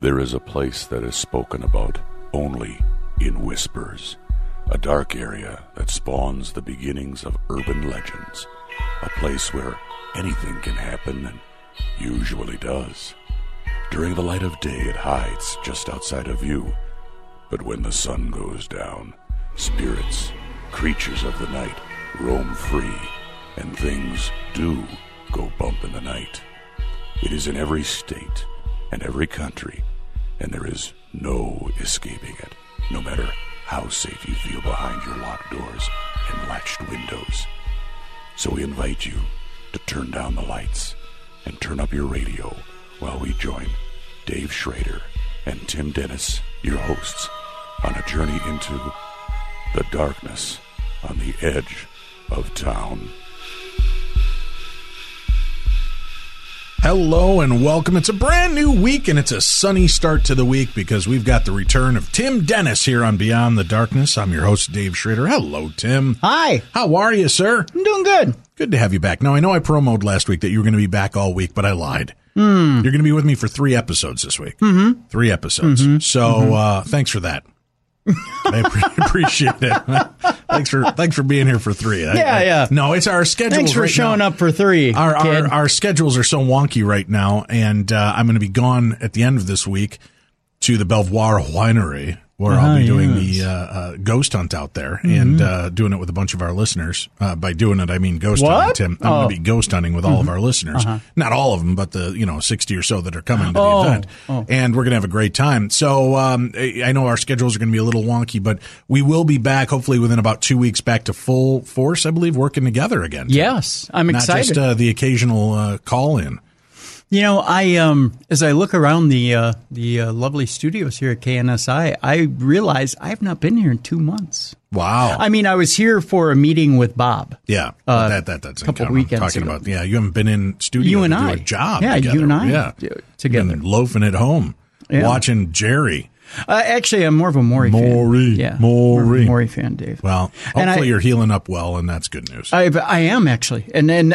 There is a place that is spoken about only in whispers, a dark area that spawns the beginnings of urban legends, a place where anything can happen and usually does. During the light of day, it hides just outside of view, but when the sun goes down, spirits, creatures of the night, roam free, and things do go bump in the night. It is in every state and every country, and there is no escaping it, no matter how safe you feel behind your locked doors and latched windows. So we invite you to turn down the lights and turn up your radio while we join Dave Schrader and Tim Dennis, your hosts, on a journey into the darkness on the edge of town. Hello and welcome. It's a brand new week and it's a sunny start to the week because we've got the return of Tim Dennis here on Beyond the Darkness. I'm your host, Dave Schrader. Hello, Tim. Hi. How are you, sir? I'm doing good. Good to have you back. Now, I know I promoted last week that you were going to be back all week, but I lied. You're going to be with me for 3 episodes this week. 3 episodes. So thanks for that. I appreciate it. Thanks for being here for 3. Yeah. No, it's our schedules. Thanks for showing up for 3. Our schedules are so wonky right now, and I'm going to be gone at the end of this week to the Belvoir Winery, where I'll be doing the ghost hunt out there and doing it with a bunch of our listeners. By doing it, I mean ghost hunting, Tim. I'm going to be ghost hunting with all of our listeners. Not all of them, but the 60 or so that are coming to the event. And we're going to have a great time. So I know our schedules are going to be a little wonky, but we will be back, hopefully within about 2 weeks, back to full force, I believe, working together again. Tim. Yes, I'm excited. Not just the occasional call-in. You know, I as I look around the lovely studios here at KNSI, I realize I've not been here in 2 months. Wow! I mean, I was here for a meeting with Bob. Yeah, that's a couple of weekends talking ago. about. Yeah, you haven't been in studio you and to I do a job. Yeah, together. you and I. Yeah, together, been loafing at home, watching Jerry. Actually, I'm more of a Maury fan. Yeah, Maury fan, Dave. Well, hopefully you're healing up well, and that's good news. I am actually, and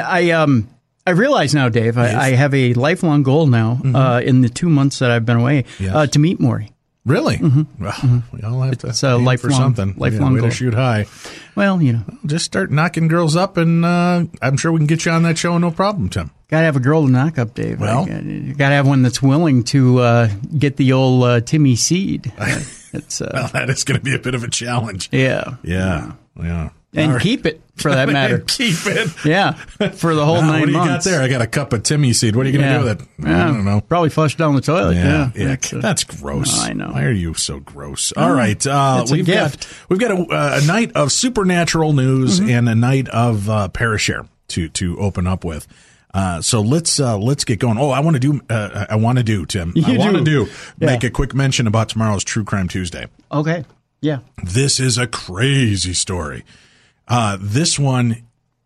I realize now, Dave, I have a lifelong goal now in the 2 months that I've been away to meet Maury. Really? Well, we all have to aim for something. Lifelong way goal. to shoot high. Well, just start knocking girls up, and I'm sure we can get you on that show, no problem, Tim. Got to have a girl to knock up, Dave. Well, you got to have one that's willing to get the old Timmy seed. Well, that is going to be a bit of a challenge. Yeah. And right. Keep it, for that matter. Keep it. Yeah, for the whole 9 months. What do you got there? I got a cup of Timmy seed. What are you going to do with it? I don't know. Probably flush down the toilet. Yeah. That's gross. I know. Why are you so gross? All right. It's a gift. We've got a night of supernatural news and a night of Parashare to open up with. So let's get going. Oh, I want to do, Tim. Make a quick mention about tomorrow's True Crime Tuesday. Okay. Yeah. This is a crazy story. This one,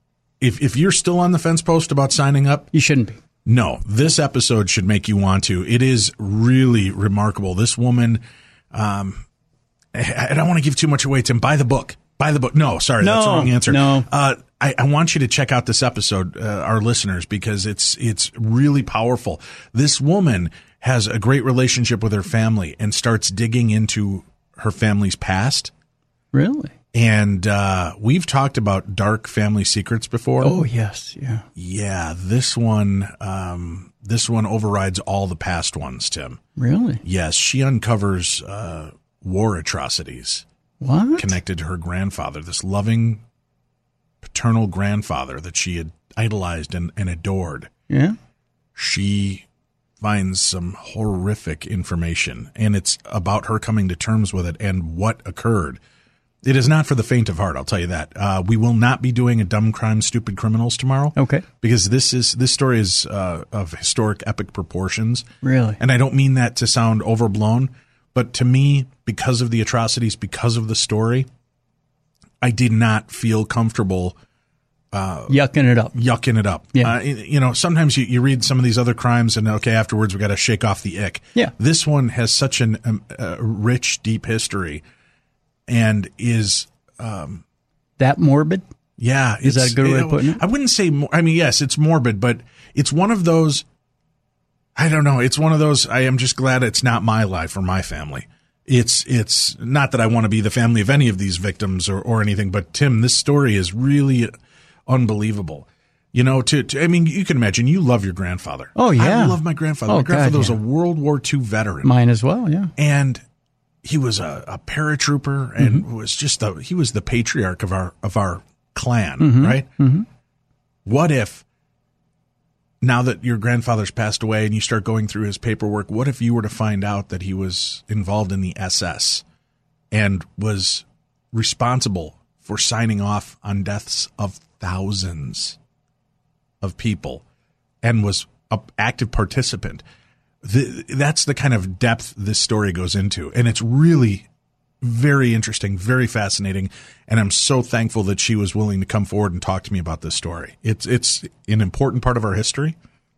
if you're still on the fence post about signing up, you shouldn't be. No, this episode should make you want to. It is really remarkable. This woman, I don't want to give too much away, Tim. Buy the book. No, sorry, that's the wrong answer. No. I want you to check out this episode, our listeners, because it's really powerful. This woman has a great relationship with her family and starts digging into her family's past. Really? And we've talked about dark family secrets before. Oh, yes. Yeah. Yeah, this one overrides all the past ones, Tim. Really? Yes, she uncovers war atrocities. What? Connected to her grandfather, this loving paternal grandfather that she had idolized and adored. Yeah. She finds some horrific information, and it's about her coming to terms with it and what occurred. It is not for the faint of heart, I'll tell you that. We will not be doing a Dumb Crimes, Stupid Criminals tomorrow. Okay. Because this story is of historic, epic proportions. Really? And I don't mean that to sound overblown, but to me, because of the atrocities, because of the story, I did not feel comfortable yucking it up. Yeah. Sometimes you read some of these other crimes and, okay, afterwards we got to shake off the ick. Yeah. This one has such a rich, deep history and is that morbid? Yeah. Is that a good way of putting it? I wouldn't say, yes, it's morbid, but it's one of those I don't know. It's one of those, I am just glad it's not my life or my family. It's not that I want to be the family of any of these victims or anything, but Tim, this story is really unbelievable. You know, I mean, you can imagine, you love your grandfather. Oh, yeah. I love my grandfather. My grandfather was a World War II veteran. Mine as well, yeah. And he was a paratrooper and was just he was the patriarch of our clan, right? Mm-hmm. What if, now that your grandfather's passed away and you start going through his paperwork, what if you were to find out that he was involved in the SS and was responsible for signing off on deaths of thousands of people and was an active participant? That's the kind of depth this story goes into. And it's really very interesting, very fascinating. And I'm so thankful that she was willing to come forward and talk to me about this story. It's an important part of our history.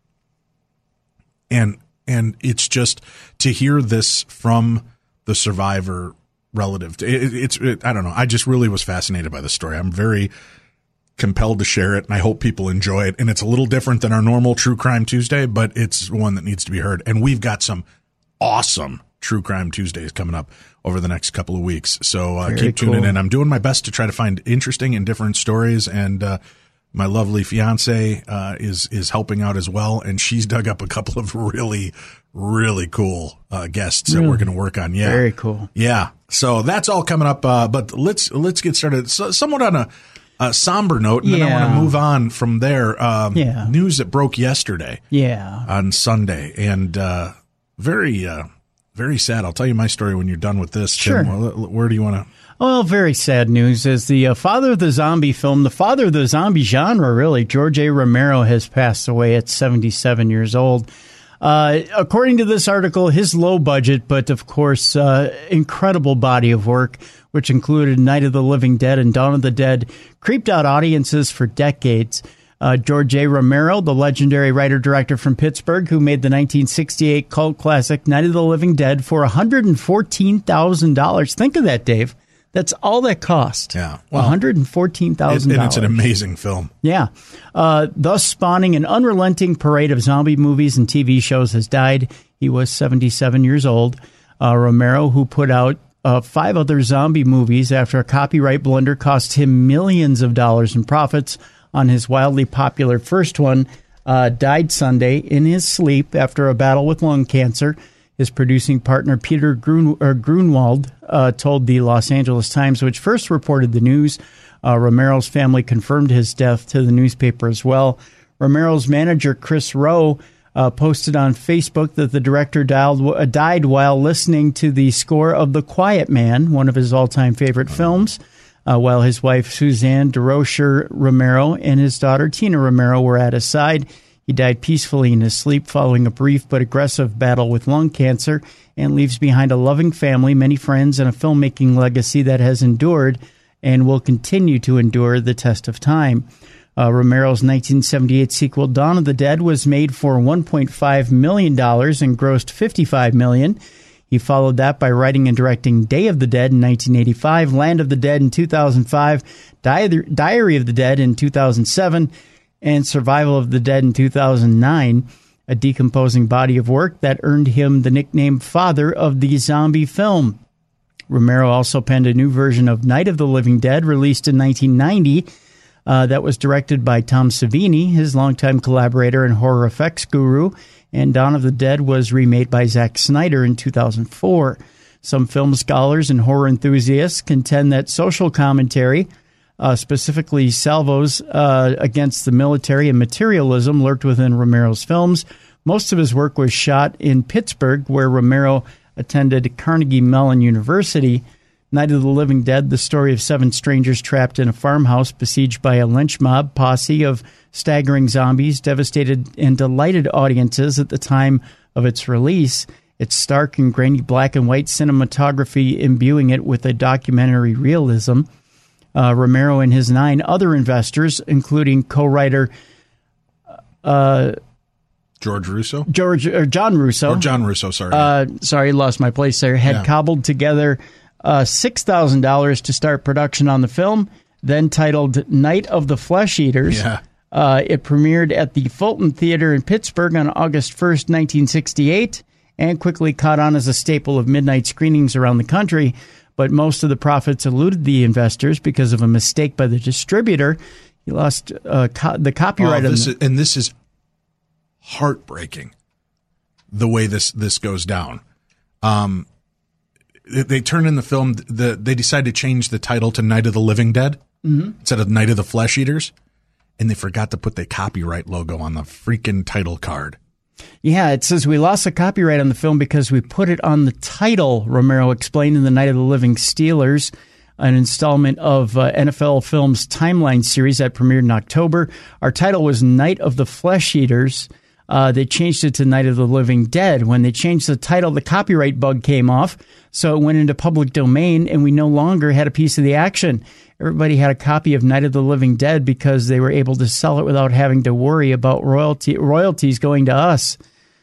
And it's just to hear this from the survivor relative. I don't know. I just really was fascinated by the story. I'm very compelled to share it, and I hope people enjoy it. And it's a little different than our normal True Crime Tuesday, but it's one that needs to be heard. And we've got some awesome True Crime Tuesdays coming up over the next couple of weeks. So keep tuning in. I'm doing my best to try to find interesting and different stories, and my lovely fiance is helping out as well, and she's dug up a couple of really, really cool guests that we're going to work on. Yeah, very cool. Yeah, so that's all coming up. But let's get started. Somewhat on a somber note, and then I want to move on from there. News that broke yesterday. On Sunday, and very sad. I'll tell you my story when you're done with this. Sure. Tim, where do you want to? Well, very sad news. As the father of the zombie film, the father of the zombie genre, really, George A. Romero has passed away at 77 years old. According to this article, his low budget, but of course, incredible body of work, which included Night of the Living Dead and Dawn of the Dead, creeped out audiences for decades. George A. Romero, the legendary writer-director from Pittsburgh, who made the 1968 cult classic Night of the Living Dead for $114,000. Think of that, Dave. That's all that cost. Yeah. Well, $114,000. And it's an amazing film. Yeah. Thus spawning an unrelenting parade of zombie movies and TV shows, has died. He was 77 years old. Romero, who put out 5 other zombie movies after a copyright blunder cost him millions of dollars in profits on his wildly popular first one, died Sunday in his sleep after a battle with lung cancer. His producing partner, Peter Grunwald, told the Los Angeles Times, which first reported the news. Romero's family confirmed his death to the newspaper as well. Romero's manager, Chris Rowe, posted on Facebook that the director died while listening to the score of The Quiet Man, one of his all-time favorite films, while his wife, Suzanne DeRocher Romero, and his daughter, Tina Romero, were at his side. He died peacefully in his sleep following a brief but aggressive battle with lung cancer, and leaves behind a loving family, many friends, and a filmmaking legacy that has endured and will continue to endure the test of time. Romero's 1978 sequel, Dawn of the Dead, was made for $1.5 million and grossed $55 million. He followed that by writing and directing Day of the Dead in 1985, Land of the Dead in 2005, Diary of the Dead in 2007, and Survival of the Dead in 2009, a decomposing body of work that earned him the nickname Father of the Zombie Film. Romero also penned a new version of Night of the Living Dead, released in 1990, that was directed by Tom Savini, his longtime collaborator and horror effects guru, and Dawn of the Dead was remade by Zack Snyder in 2004. Some film scholars and horror enthusiasts contend that social commentary, specifically salvos against the military and materialism, lurked within Romero's films. Most of his work was shot in Pittsburgh, where Romero attended Carnegie Mellon University. Night of the Living Dead, the story of 7 strangers trapped in a farmhouse besieged by a lynch mob posse of staggering zombies, devastated and delighted audiences at the time of its release. Its stark and grainy black and white cinematography imbuing it with a documentary realism. Romero and his 9 other investors, including co-writer John Russo. Sorry, lost my place there. Had cobbled together $6,000 to start production on the film, then titled Night of the Flesh Eaters. It premiered at the Fulton Theater in Pittsburgh on August 1st, 1968, and quickly caught on as a staple of midnight screenings around the country. But most of the profits eluded the investors because of a mistake by the distributor. He lost the copyright. This is heartbreaking, the way this goes down. They turned in the film. They decided to change the title to Night of the Living Dead instead of Night of the Flesh Eaters, and they forgot to put the copyright logo on the freaking title card. Yeah, it says we lost the copyright on the film because we put it on the title, Romero explained in the Night of the Living Steelers, an installment of NFL Films Timeline series that premiered in October. Our title was Night of the Flesh Eaters. They changed it to Night of the Living Dead. When they changed the title, the copyright bug came off, so it went into public domain, and we no longer had a piece of the action. Everybody had a copy of Night of the Living Dead because they were able to sell it without having to worry about royalties going to us.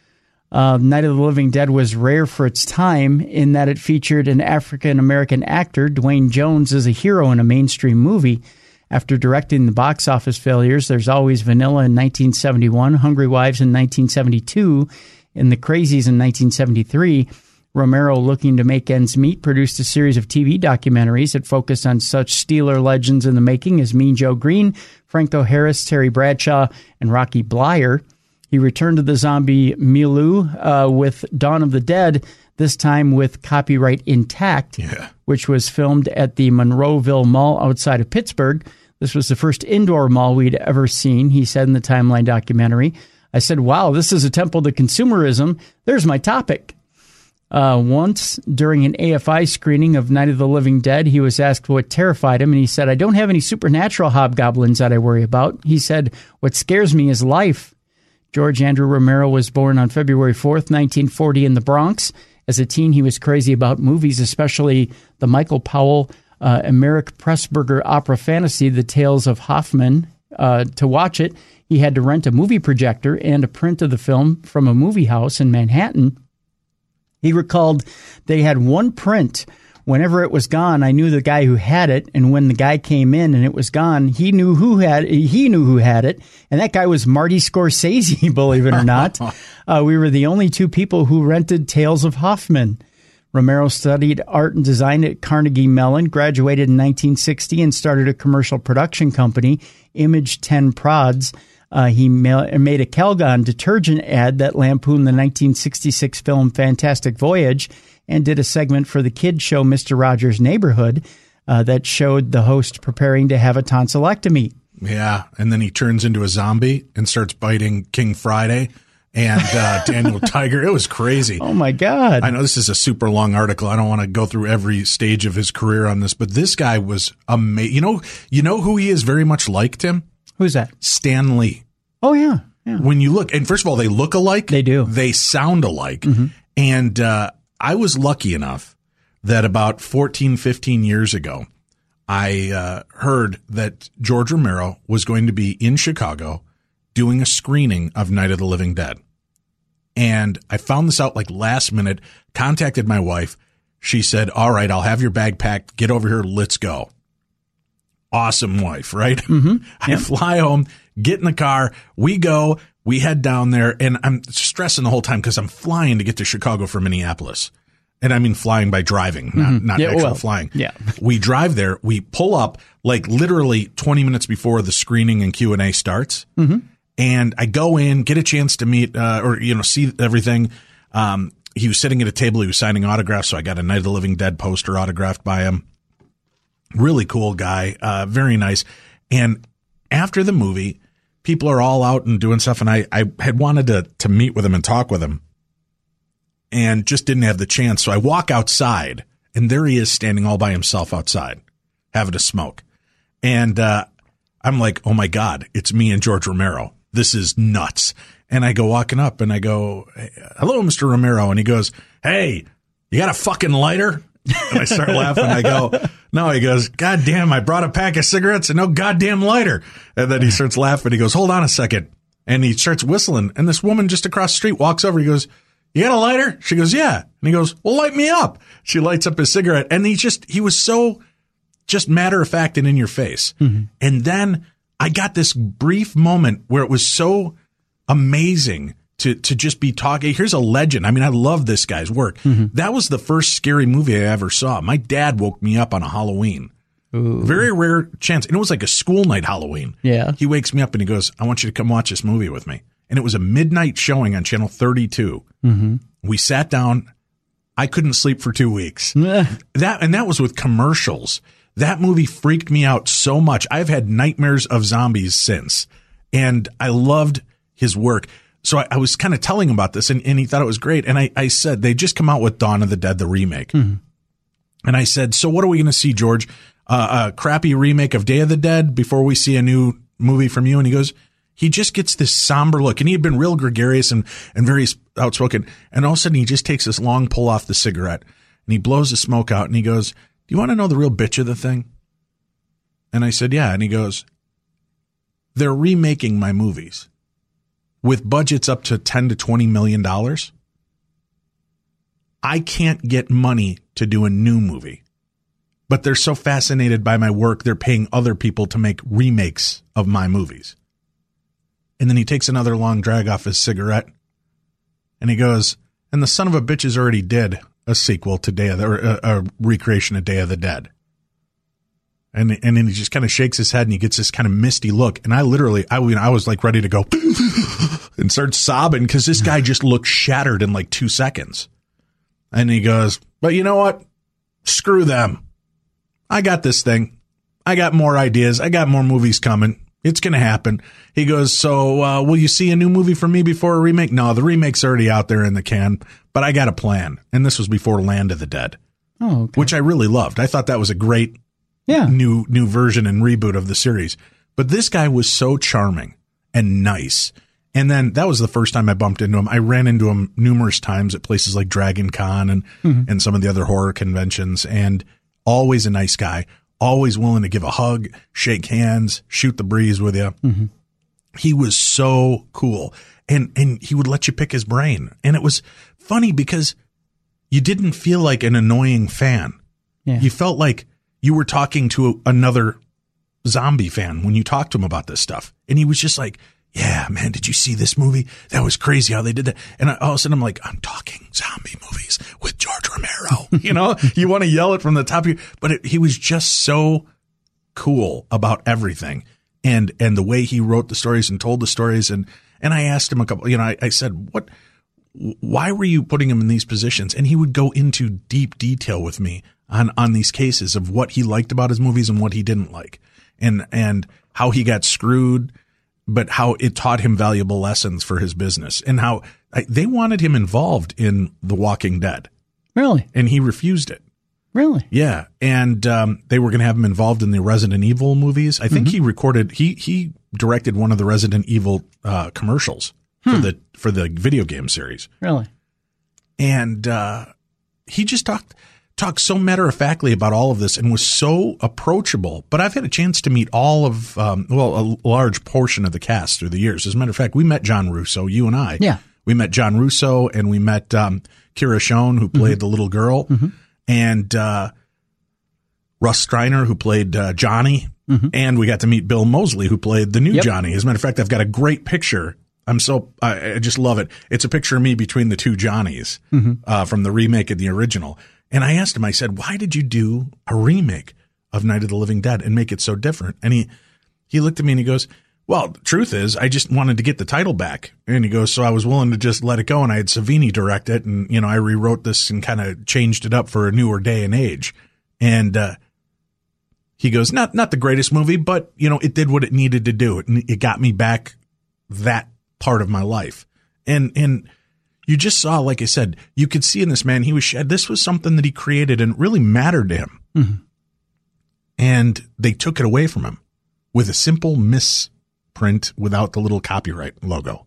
Night of the Living Dead was rare for its time in that it featured an African-American actor, Dwayne Jones, as a hero in a mainstream movie. After directing the box office failures, There's Always Vanilla in 1971, Hungry Wives in 1972, and The Crazies in 1973, Romero, looking to make ends meet, produced a series of TV documentaries that focused on such Steeler legends in the making as Mean Joe Green, Franco Harris, Terry Bradshaw, and Rocky Bleier. He returned to the zombie milieu with Dawn of the Dead, this time with copyright intact, which was filmed at the Monroeville Mall outside of Pittsburgh. This was the first indoor mall we'd ever seen, he said in the Timeline documentary. I said, wow, this is a temple to consumerism. There's my topic. Once, during an AFI screening of Night of the Living Dead, he was asked what terrified him, and he said, I don't have any supernatural hobgoblins that I worry about. He said, what scares me is life. George Andrew Romero was born on February 4th, 1940 in the Bronx. As a teen, he was crazy about movies, especially the Michael Powell and Merrick Pressburger opera fantasy, The Tales of Hoffman. To watch it, he had to rent a movie projector and a print of the film from a movie house in Manhattan. He recalled they had one print. Whenever it was gone, I knew the guy who had it, and when the guy came in and it was gone, he knew who had it, and that guy was Marty Scorsese, believe it or not. We were the only two people who rented Tales of Hoffman. Romero studied art and design at Carnegie Mellon, graduated in 1960, and started a commercial production company, Image 10 Prods. He made a Calgon detergent ad that lampooned the 1966 film Fantastic Voyage, and did a segment for the kids show Mr. Rogers' Neighborhood that showed the host preparing to have a tonsillectomy. Yeah, and then he turns into a zombie and starts biting King Friday and Daniel Tiger. It was crazy. Oh, my God. I know this is a super long article. I don't want to go through every stage of his career on this, but this guy was amazing. You know who he is very much like, Tim? Who's that? Stan Lee. Oh, yeah. When you look, and first of all, they look alike. They do. They sound alike. Mm-hmm. And I was lucky enough that about 14, 15 years ago, I heard that George Romero was going to be in Chicago doing a screening of Night of the Living Dead. And I found this out like last minute, contacted my wife. She said, all right, I'll have your bag packed. Get over here. Let's go. Awesome wife, right? Mm-hmm. I fly home, get in the car. We go. We head down there, and I'm stressing the whole time because I'm flying to get to Chicago from Minneapolis. And I mean flying by driving, not actual flying. Yeah. We drive there. We pull up like literally 20 minutes before the screening and Q&A starts. Mm-hmm. And I go in, get a chance to meet see everything. He was sitting at a table. He was signing autographs, so I got a Night of the Living Dead poster autographed by him. Really cool guy, very nice. And after the movie, people are all out and doing stuff, and I had wanted to meet with him and talk with him and just didn't have the chance. So I walk outside, and there he is standing all by himself outside, having a smoke. And I'm like, oh, my God, it's me and George Romero. This is nuts. And I go walking up, and I go, hello, Mr. Romero. And he goes, hey, you got a fucking lighter? And I start laughing. I go, no. He goes, God damn, I brought a pack of cigarettes and no goddamn lighter. And then he starts laughing. He goes, hold on a second. And he starts whistling. And this woman just across the street walks over. He goes, you got a lighter? She goes, yeah. And he goes, well, light me up. She lights up his cigarette. And he was so just matter of fact and in your face. Mm-hmm. And then I got this brief moment where it was so amazing to just be talking. Here's a legend. I mean, I love this guy's work. That was the first scary movie I ever saw. My dad woke me up on a Halloween. Ooh. Very rare chance. And it was like a school night Halloween. Yeah. He wakes me up and he goes, I want you to come watch this movie with me. And it was a midnight showing on channel 32. We sat down. I couldn't sleep for 2 weeks. That was with commercials. That movie freaked me out so much. I've had nightmares of zombies since. And I loved his work. So I was kind of telling him about this, and he thought it was great. And I said, they just come out with Dawn of the Dead, the remake. And I said, so what are we going to see, George? A crappy remake of Day of the Dead before we see a new movie from you? And he goes, he just gets this somber look. And he had been real gregarious and very outspoken. And all of a sudden, he just takes this long pull off the cigarette, and he blows the smoke out, and he goes, do you want to know the real bitch of the thing? And I said, yeah. And he goes, they're remaking my movies with budgets up to $10 to $20 million. I can't get money to do a new movie, but they're so fascinated by my work, they're paying other people to make remakes of my movies. And then he takes another long drag off his cigarette, and he goes, and the son of a bitch already did a sequel to a recreation of Day of the Dead. And then he just kind of shakes his head, and he gets this kind of misty look. And I was like ready to go and start sobbing because this guy just looked shattered in like 2 seconds. And he goes, but you know what? Screw them. I got this thing. I got more ideas. I got more movies coming. It's going to happen. He goes, so will you see a new movie from me before a remake? No, the remake's already out there in the can, but I got a plan. And this was before Land of the Dead, which I really loved. I thought that was a great new version and reboot of the series. But this guy was so charming and nice. And then that was the first time I bumped into him. I ran into him numerous times at places like Dragon Con and some of the other horror conventions, and always a nice guy, always willing to give a hug, shake hands, shoot the breeze with you. He was so cool. And he would let you pick his brain. And it was funny because you didn't feel like an annoying fan. Yeah. You felt like you were talking to another zombie fan when you talked to him about this stuff. And he was just like, yeah, man, did you see this movie? That was crazy how they did that. And all of a sudden I'm like, I'm talking zombie movies with George Romero. You know, you want to yell it from the top of your, but he was just so cool about everything. And the way he wrote the stories and told the stories. And I asked him a couple, I said, why were you putting him in these positions? And he would go into deep detail with me on these cases of what he liked about his movies and what he didn't like, and how he got screwed, but how it taught him valuable lessons for his business, and how they wanted him involved in The Walking Dead. Really? And he refused it. Really? Yeah. And they were going to have him involved in the Resident Evil movies. I think he directed one of the Resident Evil commercials for the video game series. Really? And he just talked so matter-of-factly about all of this and was so approachable. But I've had a chance to meet all of, a large portion of the cast through the years. As a matter of fact, we met John Russo, you and I. Yeah. We met John Russo, and we met Kira Schoen, who played the little girl, and Russ Streiner, who played Johnny. And we got to meet Bill Moseley, who played the new Johnny. As a matter of fact, I've got a great picture. I just love it. It's a picture of me between the two Johnnies from the remake and the original. And I asked him, I said, why did you do a remake of Night of the Living Dead and make it so different? And he looked at me and he goes, well, the truth is, I just wanted to get the title back. And he goes, so I was willing to just let it go. And I had Savini direct it. And, I rewrote this and kind of changed it up for a newer day and age. And he goes, not the greatest movie, but, it did what it needed to do. It got me back that part of my life. And you just saw, like I said, you could see in this man, this was something that he created and it really mattered to him. And they took it away from him with a simple misprint without the little copyright logo.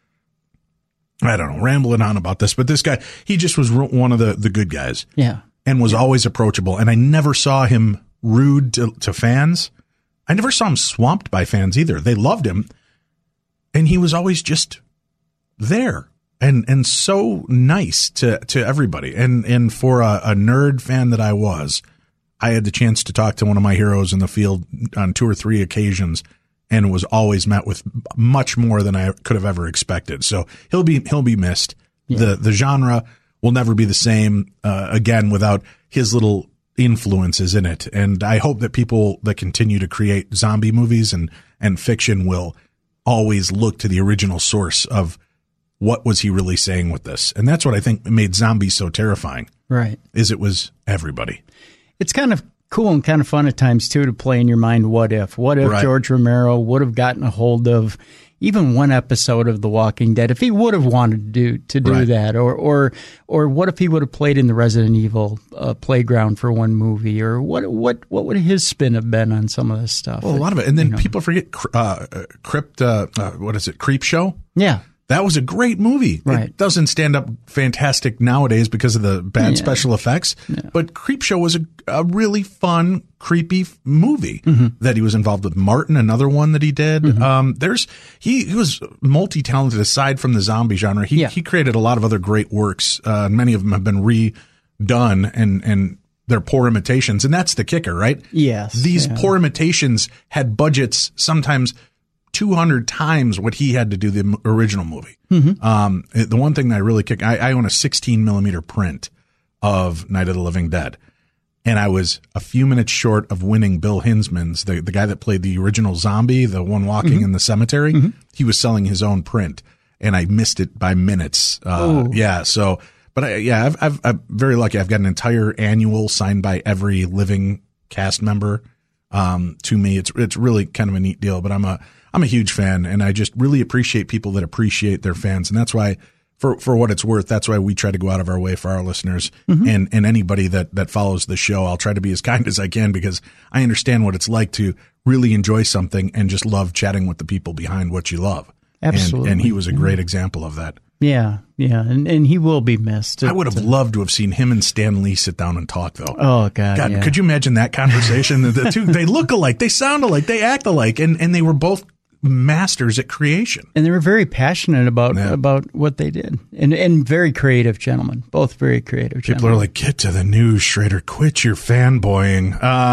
I don't know, rambling on about this, but this guy, he just was one of the good guys. Yeah. And was always approachable. And I never saw him rude to fans. I never saw him swamped by fans either. They loved him. And he was always just there. And so nice to everybody. And for a nerd fan that I was, I had the chance to talk to one of my heroes in the field on 2 or 3 occasions. and was always met with much more than I could have ever expected. So he'll be missed. Yeah. The genre will never be the same again without his little influences in it. And I hope that people that continue to create zombie movies and fiction will always look to the original source of what was he really saying with this. And that's what I think made zombies so terrifying. Right. Is it was everybody. It's kind of cool and kind of fun at times, too, to play in your mind what if. What if George Romero would have gotten a hold of even one episode of The Walking Dead, if he would have wanted to do that, or what if he would have played in the Resident Evil playground for one movie, or what would his spin have been on some of this stuff? Well, a lot of it, and then people forget Creep Show? Yeah. That was a great movie. Right. It doesn't stand up fantastic nowadays because of the bad special effects, but Creepshow was a really fun, creepy movie that he was involved with. Martin, another one that he did. He was multi-talented aside from the zombie genre. He created a lot of other great works. Many of them have been redone and they're poor imitations. And that's the kicker, right? Yes. These poor imitations had budgets sometimes 200 times what he had to do the original movie. The one thing that I really I own a 16 millimeter print of Night of the Living Dead. And I was a few minutes short of winning Bill Hinsman's, the guy that played the original zombie, the one walking in the cemetery. He was selling his own print and I missed it by minutes. I'm very lucky. I've got an entire annual signed by every living cast member. To me, it's really kind of a neat deal, but I'm a huge fan, and I just really appreciate people that appreciate their fans. And that's why, for what it's worth, that's why we try to go out of our way for our listeners and anybody that follows the show. I'll try to be as kind as I can because I understand what it's like to really enjoy something and just love chatting with the people behind what you love. Absolutely. And he was a great example of that. Yeah. And he will be missed. I would have loved to have seen him and Stan Lee sit down and talk, though. Oh, God. Yeah. Could you imagine that conversation? The two, they look alike, they sound alike, they act alike, and they were both masters at creation. And they were very passionate about what they did. And very creative gentlemen. Both very creative gentlemen. People are like, get to the news, Schrader. Quit your fanboying.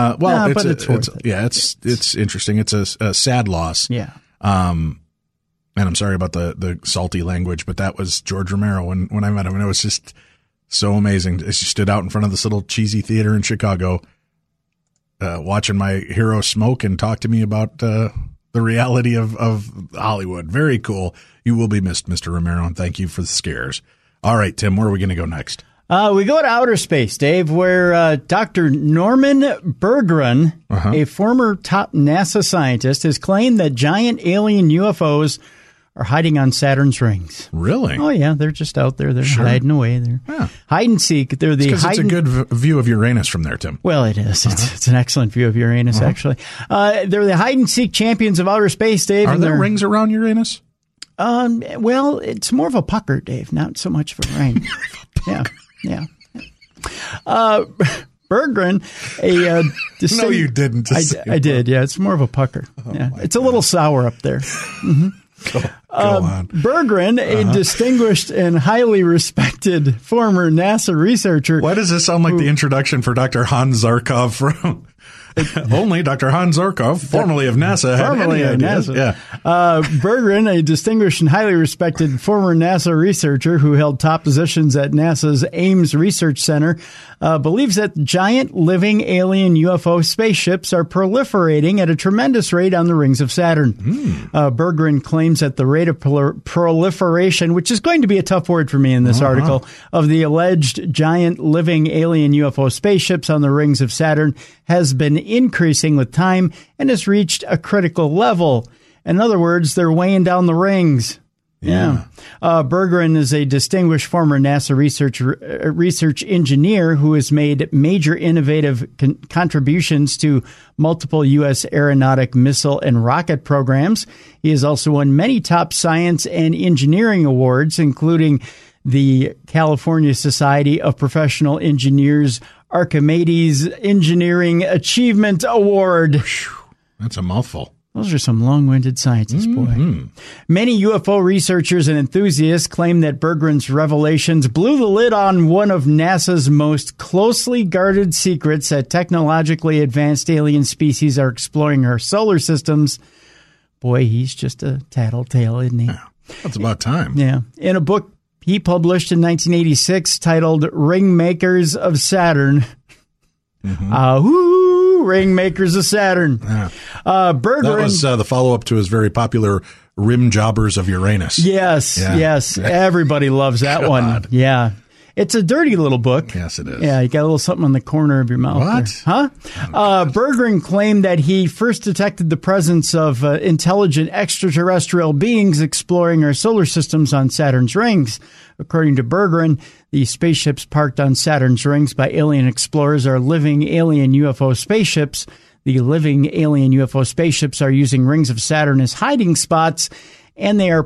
It's interesting. It's a sad loss. Yeah. And I'm sorry about the salty language, but that was George Romero when I met him. And it was just so amazing. As he stood out in front of this little cheesy theater in Chicago, watching my hero smoke and talk to me about the reality of Hollywood. Very cool. You will be missed, Mr. Romero, and thank you for the scares. All right, Tim, where are we going to go next? We go to outer space, Dave, where Dr. Norman Berggren, a former top NASA scientist, has claimed that giant alien UFOs are hiding on Saturn's rings. Really? Oh, yeah. They're just out there. They're hiding away. They're hide and seek. They're the it's a good view of Uranus from there, Tim. Well, it is. It's an excellent view of Uranus, actually. They're the hide and seek champions of outer space, Dave. Are there rings around Uranus? Well, it's more of a pucker, Dave, not so much of a ring. Yeah. Berggren, no, you didn't. I did. Yeah, it's more of a pucker. It's a little sour up there. Go on. Berggren, a distinguished and highly respected former NASA researcher. Why does this sound like the introduction for Dr. Hans Zarkov from only Dr. Hans Zarkov, formerly of NASA, formerly of NASA. Yeah. Berggren, a distinguished and highly respected former NASA researcher who held top positions at NASA's Ames Research Center, believes that giant living alien UFO spaceships are proliferating at a tremendous rate on the rings of Saturn. Berggren claims that the rate of proliferation, which is going to be a tough word for me in this article, of the alleged giant living alien UFO spaceships on the rings of Saturn has been increasing with time and has reached a critical level. In other words, they're weighing down the rings. Yeah. Berggren is a distinguished former NASA research engineer who has made major innovative contributions to multiple U.S. aeronautic, missile, and rocket programs. He has also won many top science and engineering awards, including the California Society of Professional Engineers Archimedes Engineering Achievement Award. That's a mouthful. Those are some long-winded scientists, boy. Many UFO researchers and enthusiasts claim that Berggren's revelations blew the lid on one of NASA's most closely guarded secrets, that technologically advanced alien species are exploring our solar systems Boy, he's just a tattletale, isn't he? That's about time. Yeah. In a book he published in 1986 titled Ringmakers of Saturn. Ringmakers of Saturn. Yeah. Berggren. That was the follow-up to his very popular Rim Jobbers of Uranus. Yes, Yeah. yes. Everybody loves that God. one. Yeah. It's a dirty little book. Yes, it is. Yeah, you got a little something on the corner of your mouth. What? There. Huh? Berggren claimed that he first detected the presence of intelligent extraterrestrial beings exploring our solar systems on Saturn's rings. According to Berggren, the spaceships parked on Saturn's rings by alien explorers are living alien UFO spaceships. The living alien UFO spaceships are using rings of Saturn as hiding spots, and they are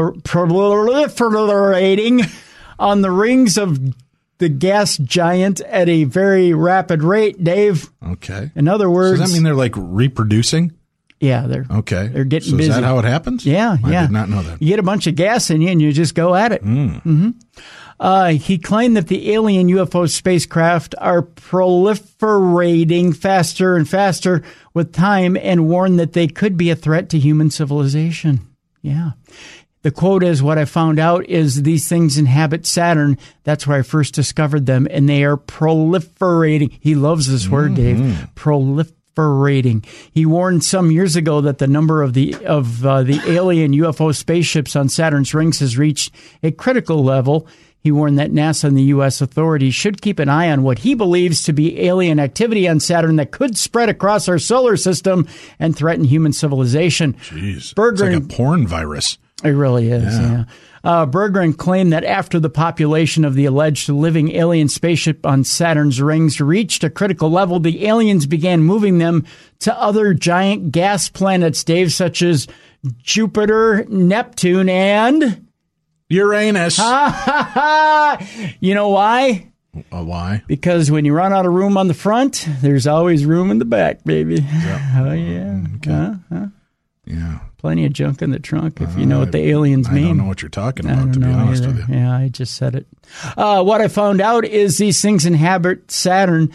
proliferating on the rings of the gas giant at a very rapid rate, Dave. Okay. In other words... Does that mean they're like reproducing? Yeah, they're getting busy. Is that how it happens? Yeah, I did not know that. You get a bunch of gas in you and you just go at it. He claimed that the alien UFO spacecraft are proliferating faster and faster with time and warned that they could be a threat to human civilization. Yeah. The quote is, what I found out is these things inhabit Saturn. That's where I first discovered them, and they are proliferating. He loves this word, Dave. Proliferating. He warned some years ago that the number of the alien UFO spaceships on Saturn's rings has reached a critical level. He warned that NASA and the U.S. authorities should keep an eye on what he believes to be alien activity on Saturn that could spread across our solar system and threaten human civilization. Jeez. Berggren, it's like a porn virus. It really is, yeah. Berggren claimed that after the population of the alleged living alien spaceship on Saturn's rings reached a critical level, the aliens began moving them to other giant gas planets, Dave, such as Jupiter, Neptune, and... Uranus. You know why? Why? Because when you run out of room on the front, there's always room in the back, baby. Oh, yeah. Okay. Yeah. Plenty of junk in the trunk, if you know what the aliens mean. I don't know what you're talking about, to be honest with you. Yeah, I just said it. What I found out is these things inhabit Saturn.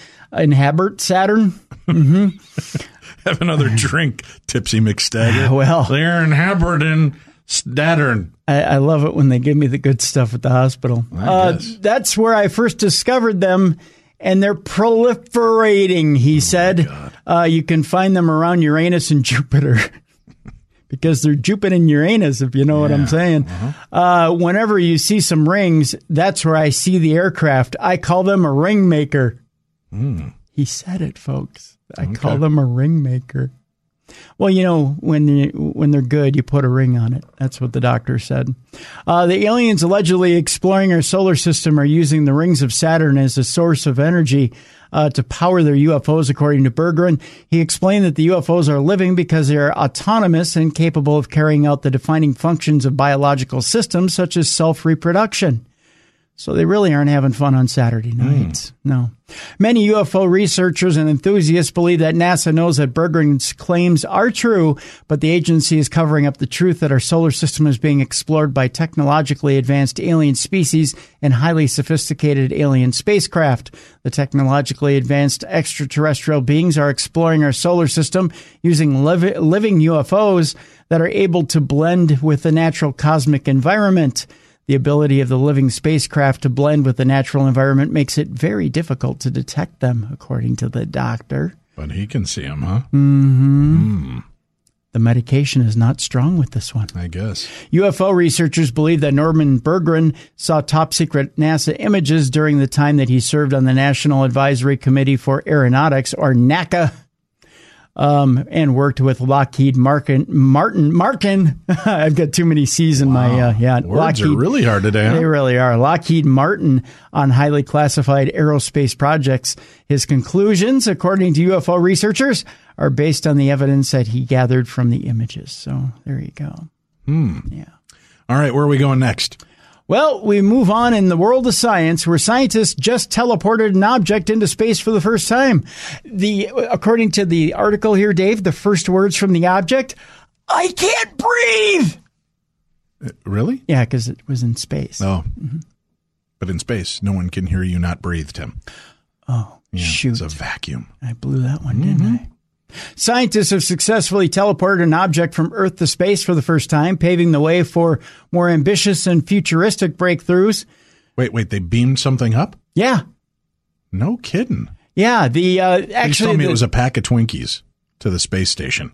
Mm-hmm. Have another drink, Tipsy McStagger. Well, they're inhabiting Saturn. I love it when they give me the good stuff at the hospital. That's where I first discovered them, and they're proliferating, he said. You can find them around Uranus and Jupiter. Because they're Jupiter and Uranus, if you know what I'm saying. Whenever you see some rings, that's where I see the aircraft. I call them a ring maker. He said it, folks. I call them a ring maker. Well, you know, when they're good, you put a ring on it. That's what the doctor said. The aliens allegedly exploring our solar system are using the rings of Saturn as a source of energy to power their UFOs, according to Berggren. He explained that the UFOs are living because they are autonomous and capable of carrying out the defining functions of biological systems, such as self-reproduction. So they really aren't having fun on Saturday nights. No. Many UFO researchers and enthusiasts believe that NASA knows that Berggren's claims are true, but the agency is covering up the truth that our solar system is being explored by technologically advanced alien species and highly sophisticated alien spacecraft. The technologically advanced extraterrestrial beings are exploring our solar system using living UFOs that are able to blend with the natural cosmic environment. The ability of the living spacecraft to blend with the natural environment makes it very difficult to detect them, according to the doctor. But he can see them, huh? The medication is not strong with this one. I guess. UFO researchers believe that Norman Berggren saw top-secret NASA images during the time that he served on the National Advisory Committee for Aeronautics, or NACA, and worked with Lockheed Martin. I've got too many C's in my, Words Lockheed, are really hard today, huh? They really are. Lockheed Martin on highly classified aerospace projects. His conclusions, according to UFO researchers, are based on the evidence that he gathered from the images. So there you go. Yeah. All right, where are we going next? Well, we move on in the world of science, where scientists just teleported an object into space for the first time. According to the article here, Dave, the first words from the object, "I can't breathe." Really? Yeah, because it was in space. Oh. But in space, no one can hear you not breathe, Tim. Oh, Yeah, shoot. it's a vacuum. I blew that one, didn't I? Scientists have successfully teleported an object from Earth to space for the first time, paving the way for more ambitious and futuristic breakthroughs. Wait, they beamed something up? Yeah. No kidding. Yeah, Please tell me it was a pack of Twinkies to the space station.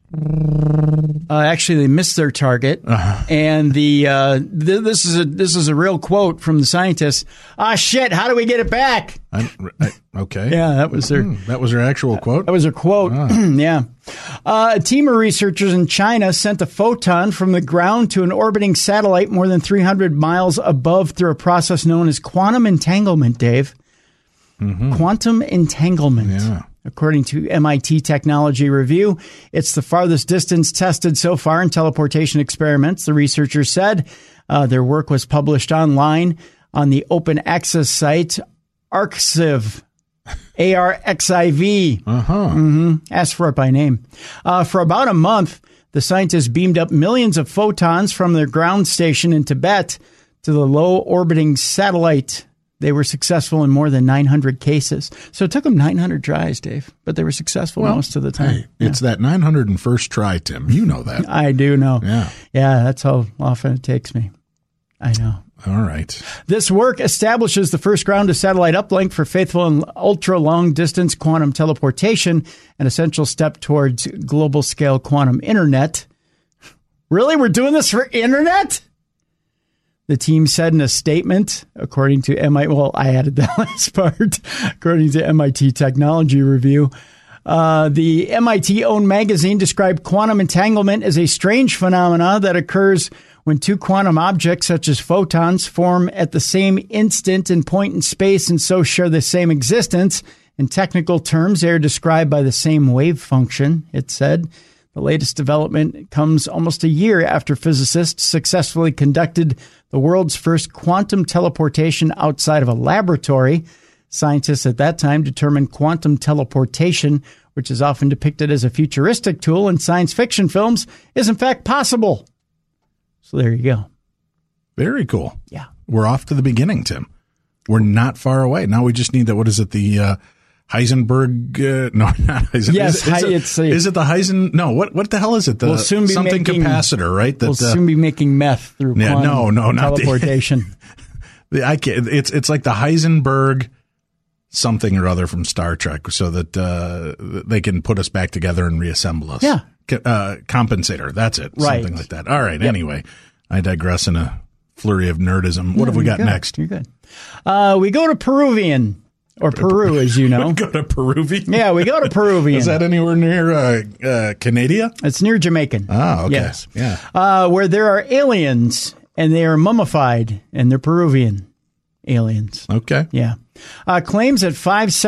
Actually, they missed their target, and this is a real quote from the scientists. Shit! How do we get it back? Okay. Yeah, that was their actual quote. That was their quote. Yeah. A team of researchers in China sent a photon from the ground to an orbiting satellite more than 300 miles above through a process known as quantum entanglement. Dave, quantum entanglement. Yeah. According to MIT Technology Review, it's the farthest distance tested so far in teleportation experiments, the researchers said. Their work was published online on the open access site ARXIV, ARXIV. Ask for it by name. For about a month, the scientists beamed up millions of photons from their ground station in Tibet to the low-orbiting satellite. They were successful in more than 900 cases. So it took them 900 tries, Dave, but they were successful most of the time. Hey, it's that 901st try, Tim. You know that. I do know. Yeah. Yeah, that's how often it takes me. I know. All right. This work establishes the first ground-to-satellite uplink for faithful and ultra-long-distance quantum teleportation, an essential step towards global-scale quantum internet. Really? We're doing this for internet? The team said in a statement, according to MIT, well, I added that last part, according to MIT Technology Review. The MIT-owned magazine described quantum entanglement as a strange phenomena that occurs when two quantum objects, such as photons, form at the same instant and point in space and so share the same existence. In technical terms, they are described by the same wave function, it said. The latest development comes almost a year after physicists successfully conducted the world's first quantum teleportation outside of a laboratory. Scientists at that time determined quantum teleportation, which is often depicted as a futuristic tool in science fiction films, is in fact possible. So there you go. Very cool. Yeah. We're off to the beginning, Tim. We're not far away. Now we just need the Heisenberg, no, not Heisenberg. Yes, is it the Heisen? No, what the hell is it? The we'll soon be something making, capacitor, right? We'll soon be making meth through quantum teleportation. I can't. It's like the Heisenberg something or other from Star Trek, so that they can put us back together and reassemble us. Yeah, compensator. That's it. Right. Something like that. All right. Yep. Anyway, I digress in a flurry of nerdism. What have we got next? You're good. We go to Peruvian. Or Peru, as you know. We go to Peruvian? Yeah, we go to Peruvian. Is that anywhere near Canada? It's near Jamaican. Oh, okay. Yes. Yeah. Where there are aliens, and they are mummified, and they're Peruvian aliens. Okay. Yeah. Claims that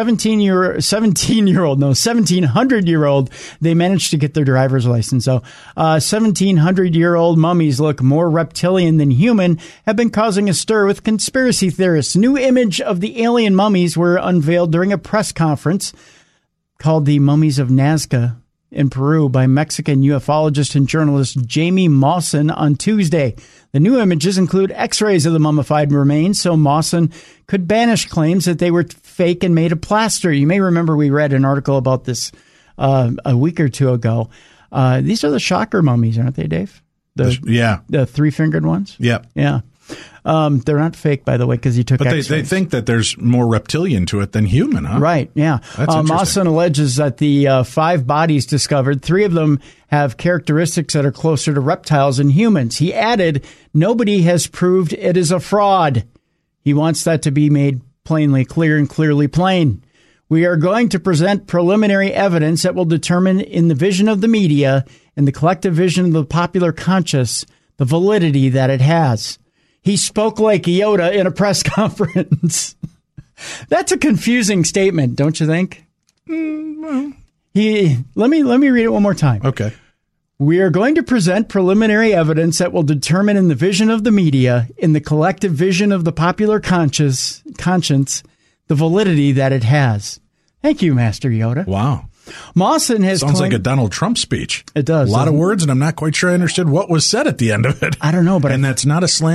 1,700-year-old, they managed to get their driver's license. So 1,700-year-old mummies look more reptilian than human, have been causing a stir with conspiracy theorists. New image of the alien mummies were unveiled during a press conference called the Mummies of Nazca in Peru by Mexican ufologist and journalist Jamie Mawson on Tuesday. The new images include x-rays of the mummified remains, so Mawson could banish claims that they were fake and made of plaster. You may remember we read an article about this a week or two ago. These are the shocker mummies, aren't they, Dave? The three-fingered ones? Yep. Yeah. They're not fake, by the way, because he took x-rays. But they think that there's more reptilian to it than human, huh? Right, yeah. That's interesting. Mawson alleges that the 5 bodies discovered, 3 of them have characteristics that are closer to reptiles than humans. He added, nobody has proved it is a fraud. He wants that to be made plainly clear and clearly plain. We are going to present preliminary evidence that will determine in the vision of the media and the collective vision of the popular conscious the validity that it has. He spoke like Yoda in a press conference. That's a confusing statement, don't you think? Well. Let me read it one more time. Okay. We are going to present preliminary evidence that will determine in the vision of the media, in the collective vision of the popular conscience, the validity that it has. Thank you, Master Yoda. Wow. Mawson has Sounds like a Donald Trump speech. It does. A lot of words, and I'm not quite sure I understood what was said at the end of it. I don't know, but and that's not a slam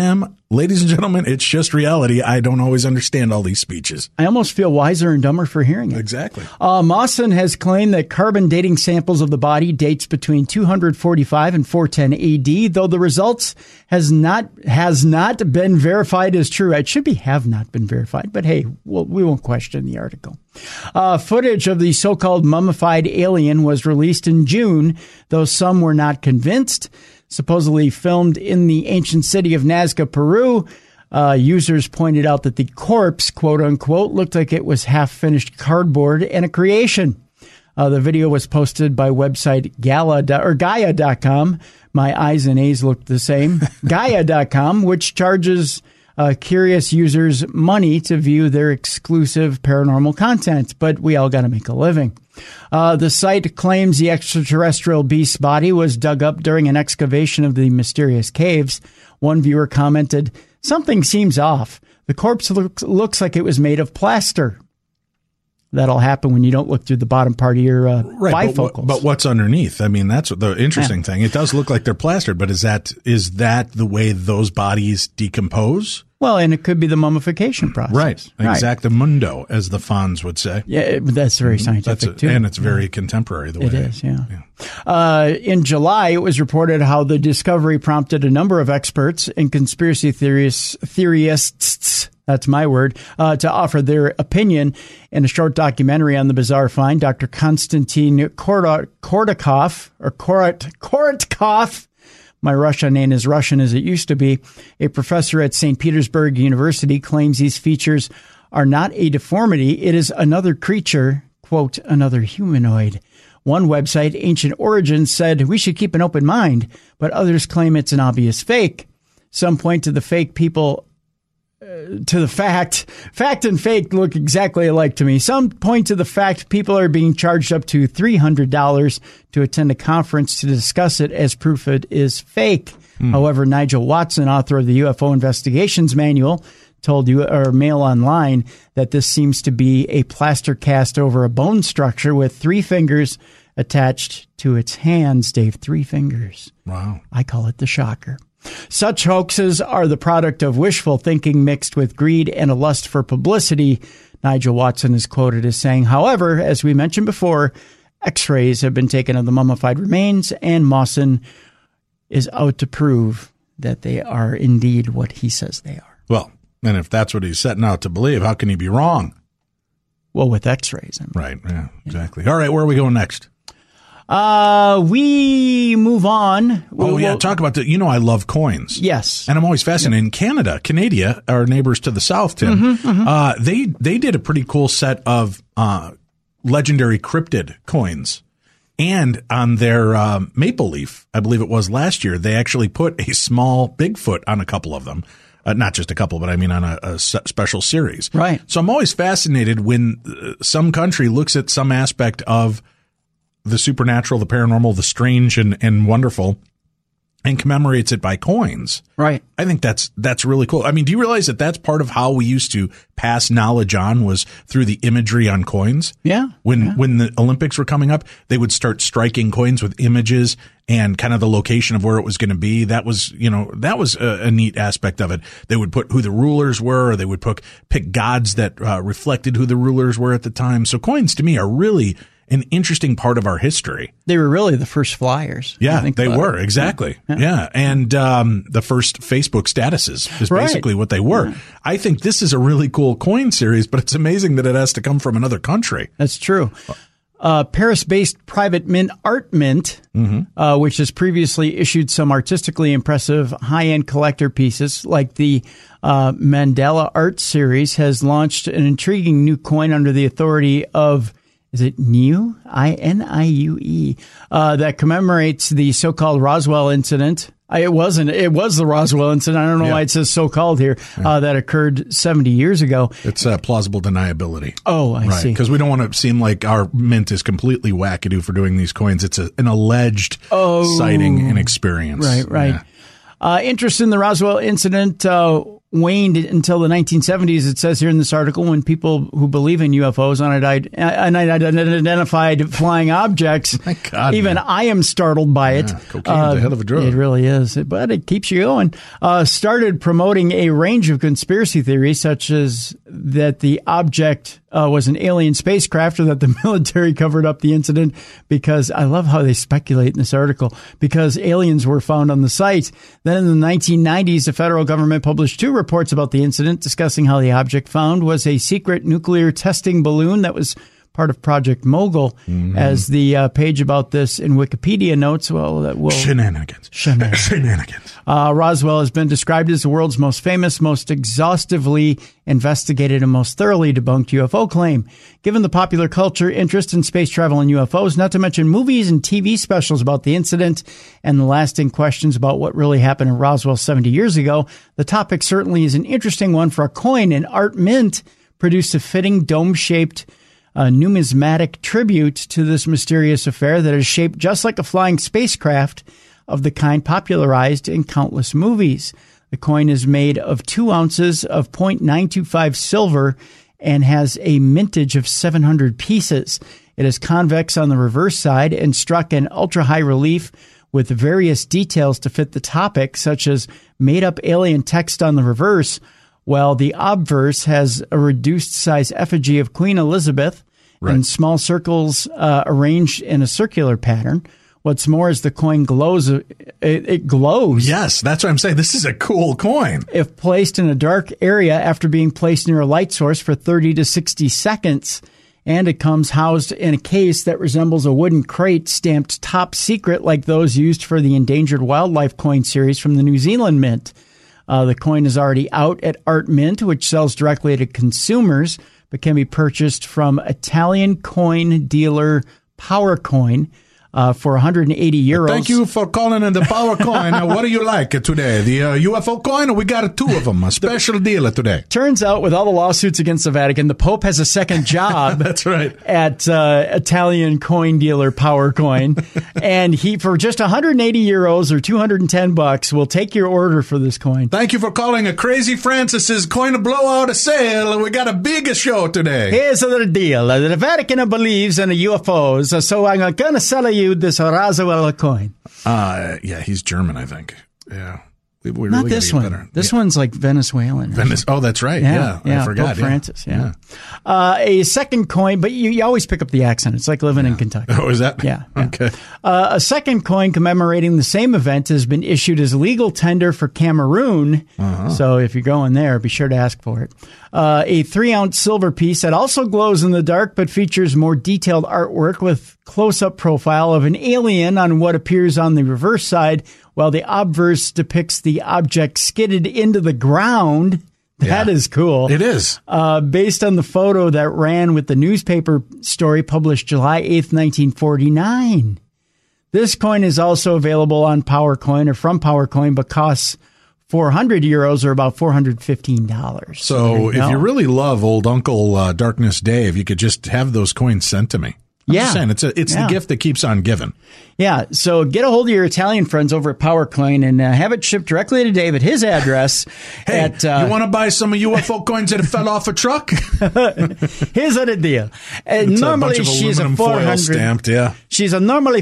ladies and gentlemen, it's just reality. I don't always understand all these speeches. I almost feel wiser and dumber for hearing it. Exactly. Mawson has claimed that carbon dating samples of the body dates between 245 and 410 AD, though the results has not been verified as true. It should be have not been verified, but hey, we won't question the article. Footage of the so-called mummified alien was released in June, though some were not convinced. Supposedly filmed in the ancient city of Nazca, Peru, users pointed out that the corpse, quote unquote, looked like it was half-finished cardboard and a creation. The video was posted by website Gaia.com. My I's and A's looked the same. Gaia.com, which charges curious users money to view their exclusive paranormal content, but we all got to make a living. The site claims the extraterrestrial beast's body was dug up during an excavation of the mysterious caves. One viewer commented, "Something seems off. The corpse looks like it was made of plaster." That'll happen when you don't look through the bottom part of your bifocals. But what's underneath? I mean, that's the interesting thing. It does look like they're plastered, but is that the way those bodies decompose? Well, and it could be the mummification process. Right. Exactamundo, as the Fonz would say. Yeah, that's very scientific, too. And it's very contemporary, the way it is, yeah. In July, it was reported how the discovery prompted a number of experts and conspiracy theorists, that's my word, to offer their opinion in a short documentary on the bizarre find. Dr. Konstantin Korotkov, my Russian ain't as Russian as it used to be, a professor at St. Petersburg University, claims these features are not a deformity. It is another creature, quote, another humanoid. One website, Ancient Origins, said we should keep an open mind, but others claim it's an obvious fake. Some point to the fake people, to the fact and fake look exactly alike to me. Some point to the fact people are being charged up to $300 to attend a conference to discuss it as proof it is fake. However, Nigel Watson, author of the UFO Investigations Manual, told Mail Online that this seems to be a plaster cast over a bone structure with 3 fingers attached to its hands. Dave, 3 fingers. Wow. I call it the shocker. Such hoaxes are the product of wishful thinking mixed with greed and a lust for publicity, Nigel Watson is quoted as saying. However, as we mentioned before, X-rays have been taken of the mummified remains, and Mawson is out to prove that they are indeed what he says they are. Well, and if that's what he's setting out to believe, how can he be wrong? Well, with X-rays. I mean. Right, yeah, exactly. All right, where are we going next? We move on. Talk about I love coins. Yes. And I'm always fascinated. In Canada, our neighbors to the south, Tim, they did a pretty cool set of legendary cryptid coins. And on their Maple Leaf, I believe it was last year, they actually put a small Bigfoot on a couple of them. Not just a couple, but I mean on a special series. Right. So I'm always fascinated when some country looks at some aspect of the supernatural, the paranormal, the strange and wonderful, and commemorates it by coins. Right. I think that's really cool. I mean, do you realize that that's part of how we used to pass knowledge on was through the imagery on coins? Yeah. When the Olympics were coming up, they would start striking coins with images and kind of the location of where it was going to be. That was a neat aspect of it. They would put who the rulers were, or they would pick gods that reflected who the rulers were at the time. So coins to me are really an interesting part of our history. They were really the first flyers. Yeah, they were. Exactly. Yeah. And the first Facebook statuses is basically what they were. Yeah. I think this is a really cool coin series, but it's amazing that it has to come from another country. That's true. Paris-based private mint Art Mint, which has previously issued some artistically impressive high-end collector pieces like the Mandela Art Series, has launched an intriguing new coin under the authority of is it NIUE? I-N-I-U-E, that commemorates the so-called Roswell incident. It wasn't. It was the Roswell incident. I don't know why it says so-called here. That occurred 70 years ago. It's plausible deniability. Oh, I see. Because we don't want to seem like our mint is completely wackadoo for doing these coins. It's an alleged sighting and experience. Right. Yeah. Interest in the Roswell incident waned until the 1970s, it says here in this article, when people who believe in UFOs, unidentified flying objects, My God, even man. I am startled by it. Cocaine's a hell of a drug. It really is, but it keeps you going. Started promoting a range of conspiracy theories, such as that the object was an alien spacecraft, or that the military covered up the incident because, I love how they speculate in this article, because aliens were found on the site. Then in the 1990s, the federal government published 2 reports about the incident, discussing how the object found was a secret nuclear testing balloon that was part of Project Mogul. As the page about this in Wikipedia notes, well, that will Shenanigans. Roswell has been described as the world's most famous, most exhaustively investigated, and most thoroughly debunked UFO claim. Given the popular culture, interest in space travel and UFOs, not to mention movies and TV specials about the incident, and the lasting questions about what really happened in Roswell 70 years ago, the topic certainly is an interesting one for a coin. And Art Mint produced a fitting dome-shaped numismatic tribute to this mysterious affair that is shaped just like a flying spacecraft of the kind popularized in countless movies. The coin is made of 2 ounces of 0.925 silver and has a mintage of 700 pieces. It is convex on the reverse side and struck in ultra-high relief with various details to fit the topic, such as made-up alien text on the reverse, while the obverse has a reduced-size effigy of Queen Elizabeth in small circles arranged in a circular pattern. What's more is the coin glows. It glows. Yes, that's what I'm saying. This is a cool coin. If placed in a dark area after being placed near a light source for 30 to 60 seconds. And it comes housed in a case that resembles a wooden crate stamped top secret, like those used for the endangered wildlife coin series from the New Zealand Mint. The coin is already out at Art Mint, which sells directly to consumers, but can be purchased from Italian coin dealer PowerCoin for 180 euros. Thank you for calling in the Power Coin. What do you like today? The UFO coin? We got 2 of them. A special deal today. Turns out, with all the lawsuits against the Vatican, the Pope has a second job. That's right. At Italian coin dealer PowerCoin, and he, for just 180 euros or $210, will take your order for this coin. Thank you for calling a Crazy Francis's Coin Blowout sale. We got a big show today. Here's the deal: the Vatican believes in the UFOs, so I'm gonna sell you this Roswell coin. Yeah, he's German, I think. Yeah. We really Not this one. Better. This one's like Venezuelan. Oh, that's right. Yeah. I forgot. Pope Francis. A second coin, but you always pick up the accent. It's like living in Kentucky. Oh, is that? Yeah. Okay. A second coin commemorating the same event has been issued as legal tender for Cameroon. So if you're going there, be sure to ask for it. A 3-ounce silver piece that also glows in the dark, but features more detailed artwork with close-up profile of an alien on what appears on the reverse side, while the obverse depicts the object skidded into the ground. That is cool. It is. Based on the photo that ran with the newspaper story published July 8th, 1949. This coin is also available on PowerCoin or from PowerCoin, but costs 400 euros or about $415. So if you really love old Uncle Darkness Dave, you could just have those coins sent to me. I'm just saying, it's the gift that keeps on giving. Yeah, so get a hold of your Italian friends over at PowerCoin and have it shipped directly to Dave at his address. Hey, you want to buy some UFO coins that fell off a truck? Here's the deal. Normally, she's a 400 stamped, She's normally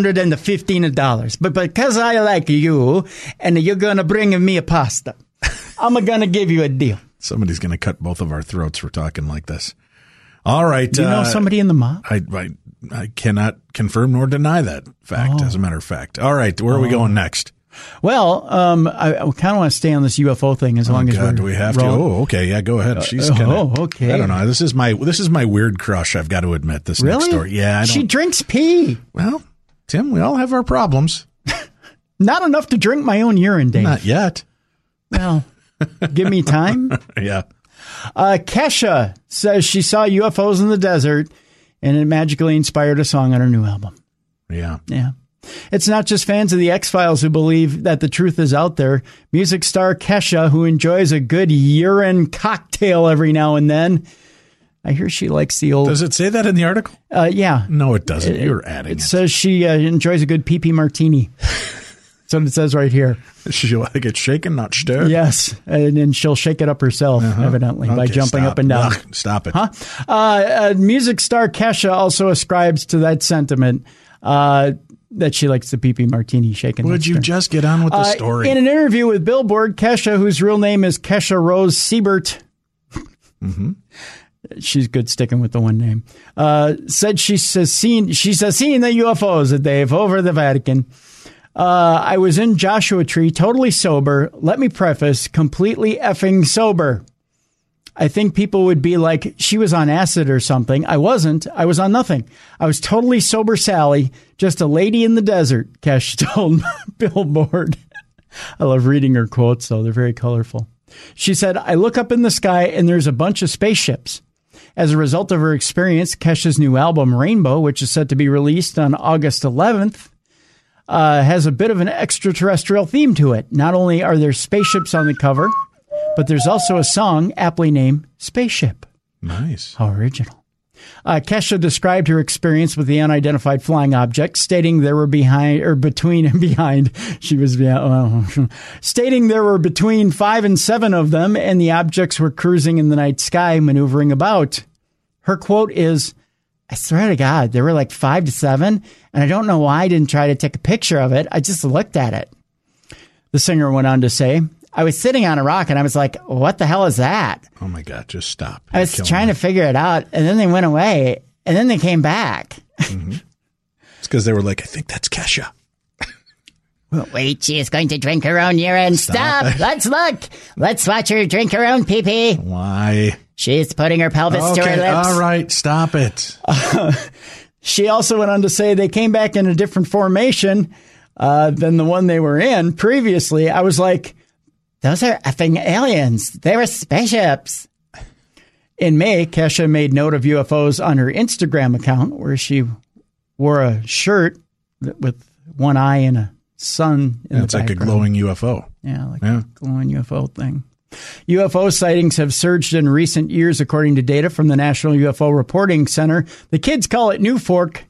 $415, but because I like you and you're gonna bring me a pasta, I'm gonna give you a deal. Somebody's gonna cut both of our throats for talking like this. All right. Do you know somebody in the mob? I cannot confirm nor deny that fact, as a matter of fact. All right. Where are we going next? Well, I kind of want to stay on this UFO thing as long as we're do we have rolling. to? Oh, okay. Yeah, go ahead. She's kind of, okay. I don't know. This is my weird crush, I've got to admit, this next story. Yeah, She drinks pee. Well, Tim, we all have our problems. Not enough to drink my own urine, Dave. Not yet. Well, give me time. Yeah. Kesha says she saw UFOs in the desert and it magically inspired a song on her new album. Yeah. Yeah. It's not just fans of the X-Files who believe that the truth is out there. Music star Kesha, who enjoys a good urine cocktail every now and then. I hear she likes the old... Does it say that in the article? Yeah. No, it doesn't. You're adding it. It says she enjoys a good pee-pee martini. That's what it says right here. She'll like it shaken, not stirred? Yes, and then she'll shake it up herself, evidently, by jumping up and down. Ugh, stop it. Music star Kesha also ascribes to that sentiment that she likes the pee-pee martini shaken. Would you just get on with the story? In an interview with Billboard, Kesha, whose real name is Kesha Rose Siebert, she's good sticking with the one name, said she has seen the UFOs, Dave, over the Vatican. I was in Joshua Tree, totally sober. Let me preface, completely effing sober. I think people would be like, she was on acid or something. I wasn't. I was on nothing. I was totally sober Sally, just a lady in the desert, Kesha told Billboard. I love reading her quotes, though. They're very colorful. She said, I look up in the sky and there's a bunch of spaceships. As a result of her experience, Kesha's new album, Rainbow, which is set to be released on August 11th, has a bit of an extraterrestrial theme to it. Not only are there spaceships on the cover, but there's also a song aptly named Spaceship. Nice. How original. Kesha described her experience with the unidentified flying object, stating there were stating there were between 5 and 7 of them, and the objects were cruising in the night sky, maneuvering about. Her quote is, I swear to God, there were like 5 to 7, and I don't know why I didn't try to take a picture of it. I just looked at it. The singer went on to say, I was sitting on a rock and I was like, what the hell is that? Oh my God, just stop. I was trying to figure it out, and then they went away, and then they came back. Mm-hmm. It's because they were like, I think that's Kesha. Wait, she is going to drink her own urine. Stop. Let's look. Let's watch her drink her own pee-pee. Why? She's putting her pelvis to her lips. All right, stop it. She also went on to say they came back in a different formation than the one they were in previously. I was like, those are effing aliens. They were spaceships. In May, Kesha made note of UFOs on her Instagram account, where she wore a shirt with one eye and a sun in the background. It's like a glowing UFO. Yeah, a glowing UFO thing. UFO sightings have surged in recent years, according to data from the National UFO Reporting Center. The kids call it NUFORC,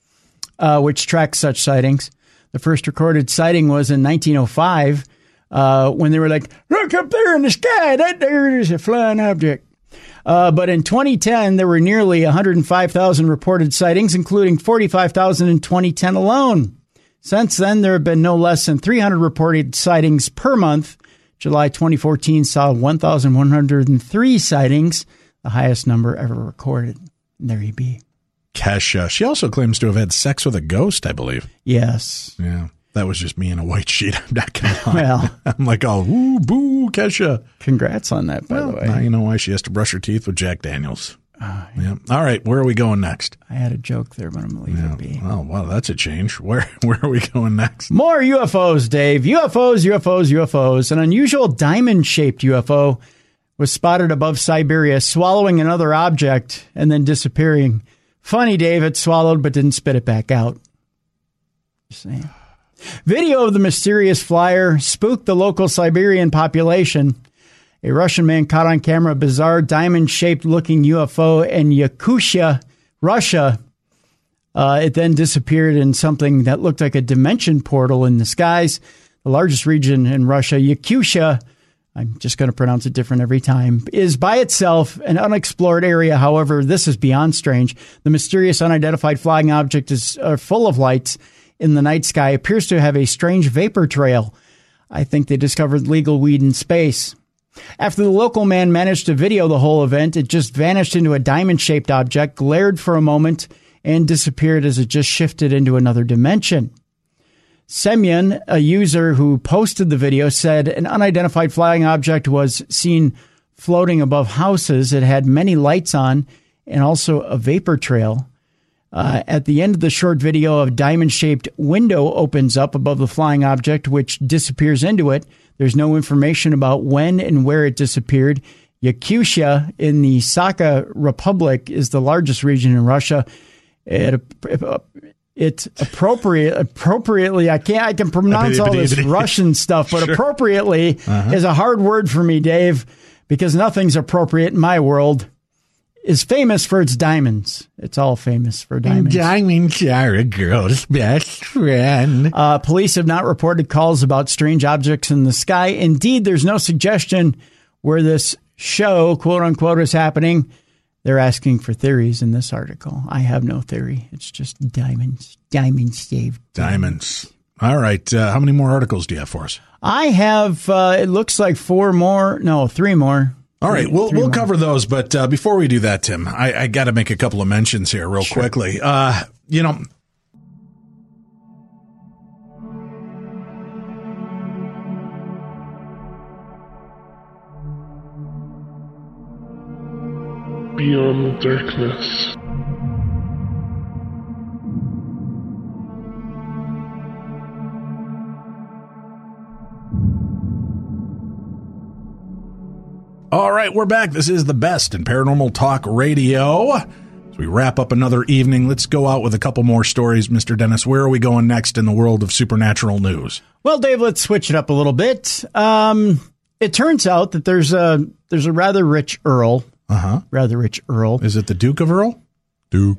which tracks such sightings. The first recorded sighting was in 1905, when they were like, look up there in the sky, that there is a flying object. But in 2010, there were nearly 105,000 reported sightings, including 45,000 in 2010 alone. Since then, there have been no less than 300 reported sightings per month. July 2014 saw 1,103 sightings, the highest number ever recorded. And there you be. Kesha. She also claims to have had sex with a ghost, I believe. Yes. Yeah. That was just me in a white sheet. I'm not going to lie. Well, I'm like, oh, woo, boo, Kesha. Congrats on that, by the way. Now you know why she has to brush her teeth with Jack Daniels. Yeah. All right. Where are we going next? I had a joke there, but I'm going to leave it be. Oh, wow. That's a change. Where are we going next? More UFOs, Dave. UFOs. An unusual diamond-shaped UFO was spotted above Siberia, swallowing another object and then disappearing. Funny, Dave. It swallowed but didn't spit it back out. Just saying. Video of the mysterious flyer spooked the local Siberian population. A Russian man caught on camera a bizarre diamond-shaped looking UFO in Yakutia, Russia. It then disappeared in something that looked like a dimension portal in the skies. The largest region in Russia, Yakutia, I'm just going to pronounce it different every time, is by itself an unexplored area. However, this is beyond strange. The mysterious unidentified flying object is full of lights in the night sky, appears to have a strange vapor trail. I think they discovered legal weed in space. After the local man managed to video the whole event, it just vanished into a diamond-shaped object, glared for a moment, and disappeared as it just shifted into another dimension. Semyon, a user who posted the video, said an unidentified flying object was seen floating above houses. It had many lights on and also a vapor trail. At the end of the short video, a diamond-shaped window opens up above the flying object, which disappears into it. There's no information about when and where it disappeared. Yakutia in the Sakha Republic is the largest region in Russia. It's appropriately, I can pronounce all this Russian stuff, but sure. Appropriately is a hard word for me, Dave, because nothing's appropriate in my world. is famous for its diamonds. It's all famous for diamonds. Diamonds are a girl's best friend. Police have not reported calls about strange objects in the sky. Indeed, there's no suggestion where this show, quote unquote, is happening. They're asking for theories in this article. I have no theory. It's just diamonds. Diamonds, Dave. Diamonds. All right. How many more articles do you have for us? I have, it looks like 3 more. All right, we'll cover those, but before we do that, Tim, I got to make a couple of mentions here real quickly. Beyond the darkness. All right, we're back. This is the best in paranormal talk radio. As we wrap up another evening, let's go out with a couple more stories. Mr. Dennis, where are we going next in the world of supernatural news? Well, Dave, let's switch it up a little bit. It turns out that there's a rather rich Earl. Rather rich Earl. Is it the Duke of Earl? Duke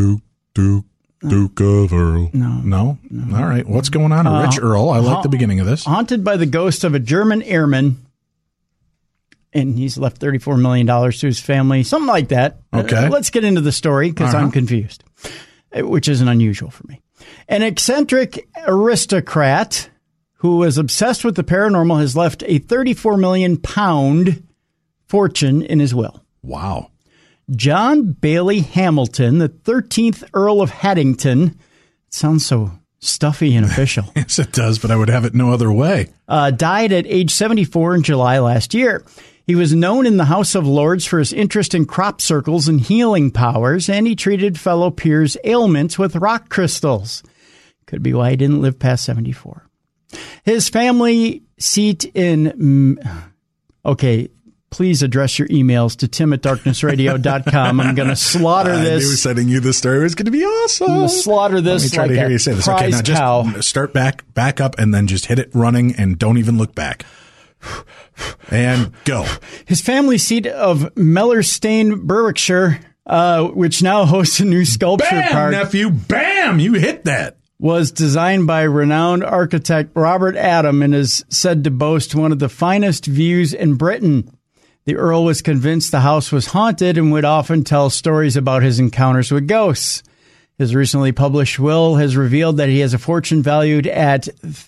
of Earl. No. All right, what's going on? A rich Earl. I like the beginning of this. Haunted by the ghost of a German airman. And he's left $34 million to his family, something like that. Okay. Let's get into the story because I'm confused, which isn't unusual for me. An eccentric aristocrat who was obsessed with the paranormal has left a £34 million fortune in his will. Wow. John Bailey Hamilton, the 13th Earl of Haddington. It sounds so stuffy and official. Yes, it does, but I would have it no other way. Died at age 74 in July last year. He was known in the House of Lords for his interest in crop circles and healing powers, and he treated fellow peers' ailments with rock crystals. Could be why he didn't live past 74. His family seat in... Okay, please address your emails to tim@darknessradio.com. I'm going to slaughter this. I knew sending you this story was going to be awesome. I'm going to slaughter this. Let me try to hear you say this. Okay, now just start back up and then just hit it running and don't even look back. And go. His family seat of Mellerstein, Berwickshire, which now hosts a new sculpture Bam, park. Nephew, bam! You hit that. Was designed by renowned architect Robert Adam and is said to boast one of the finest views in Britain. The Earl was convinced the house was haunted and would often tell stories about his encounters with ghosts. His recently published will has revealed that he has a fortune valued at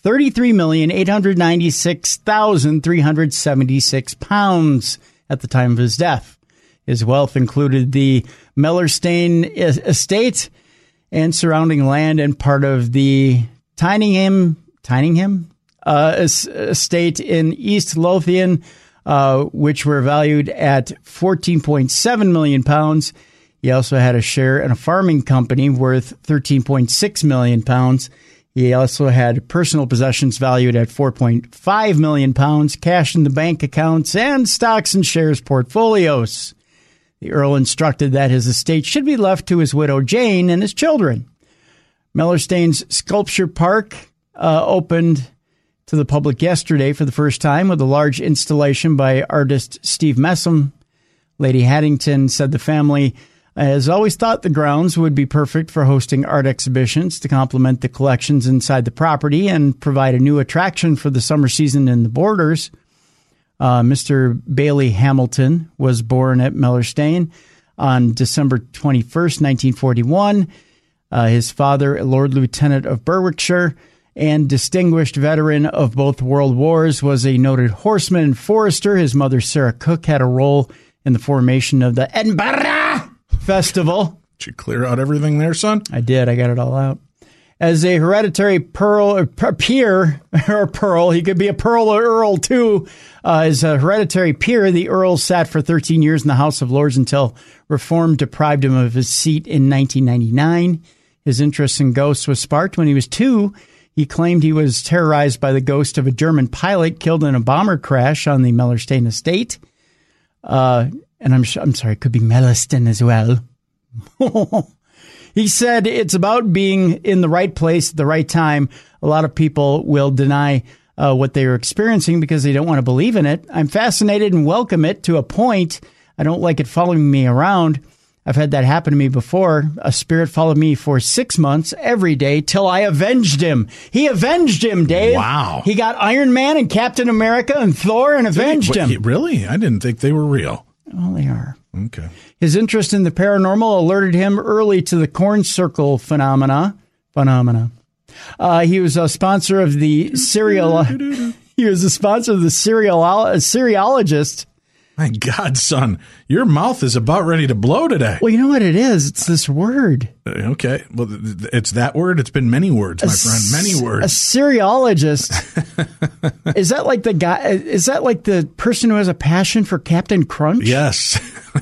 £33,896,376 at the time of his death. His wealth included the Mellerstein estate and surrounding land and part of the Tyningham estate in East Lothian, which were valued at £14.7 million. He also had a share in a farming company worth £13.6 million. He also had personal possessions valued at £4.5 million, cash in the bank accounts, and stocks and shares portfolios. The Earl instructed that his estate should be left to his widow Jane and his children. Mellerstein's Sculpture Park opened to the public yesterday for the first time with a large installation by artist Steve Messam. Lady Haddington said the family has always thought the grounds would be perfect for hosting art exhibitions to complement the collections inside the property and provide a new attraction for the summer season in the borders. Mr. Bailey Hamilton was born at Mellerstein on December 21st, 1941. His father, a Lord Lieutenant of Berwickshire and distinguished veteran of both World Wars, was a noted horseman and forester. His mother, Sarah Cook, had a role in the formation of the Edinburgh Festival. Did you clear out everything there, son? I did. I got it all out. As a hereditary peer, he could be a pearl or earl too. As a hereditary peer, the Earl sat for 13 years in the House of Lords until reform deprived him of his seat in 1999. His interest in ghosts was sparked when he was 2. He claimed he was terrorized by the ghost of a German pilot killed in a bomber crash on the Mellerstein estate. And I'm sorry, it could be Mellerstein as well. He said it's about being in the right place at the right time. A lot of people will deny what they are experiencing because they don't want to believe in it. I'm fascinated and welcome it to a point. I don't like it following me around. I've had that happen to me before. A spirit followed me for 6 months every day till I avenged him. He avenged him, Dave. Wow. He got Iron Man and Captain America and Thor and avenged him. Really? I didn't think they were real. Well, they are. Okay. His interest in the paranormal alerted him early to the corn circle phenomena. He was a sponsor of the seriologist. My God, son, your mouth is about ready to blow today. Well, you know what it is? It's this word. Okay. Well, it's that word. It's been many words, my friend. Many words. A seriologist. Is that like the guy? Is that like the person who has a passion for Captain Crunch? Yes.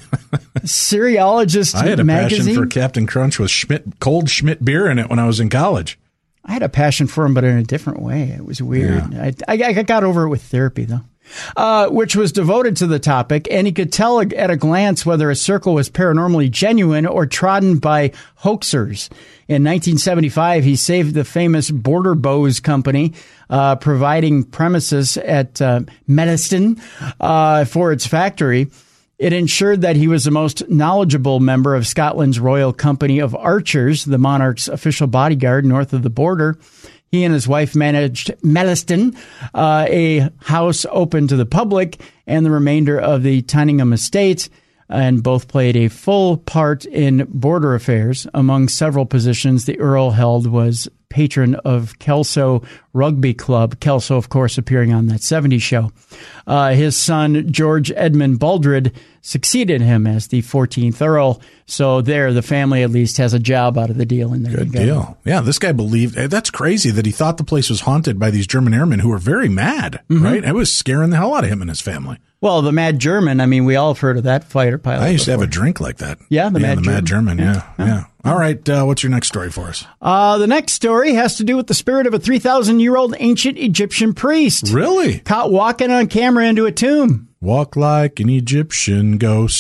Seriologist I had a magazine? passion for Captain Crunch with cold Schmidt beer in it when I was in college. I had a passion for him, but in a different way. It was weird. Yeah. I got over it with therapy, though. Which was devoted to the topic, and he could tell at a glance whether a circle was paranormally genuine or trodden by hoaxers. In 1975, he saved the famous Border Bows Company, providing premises at Mediston for its factory. It ensured that he was the most knowledgeable member of Scotland's Royal Company of Archers, the monarch's official bodyguard north of the border. He and his wife managed Mediston, a house open to the public, and the remainder of the Tyningham estate, and both played a full part in border affairs. Among several positions the Earl held was patron of Kelso Rugby Club, Kelso, of course, appearing on that 70s show. His son, George Edmund Baldred, succeeded him as the 14th Earl. So there, the family at least has a job out of the deal. And there Good deal. Yeah, this guy believed. That's crazy that he thought the place was haunted by these German airmen who were very mad, right? It was scaring the hell out of him and his family. Well, the Mad German, I mean, we all have heard of that fighter pilot. I used to have a drink like that. Yeah, the Mad German. Yeah. All right, what's your next story for us? The next story has to do with the spirit of a 3,000-year-old ancient Egyptian priest. Really? Caught walking on camera into a tomb. Walk like an Egyptian ghost.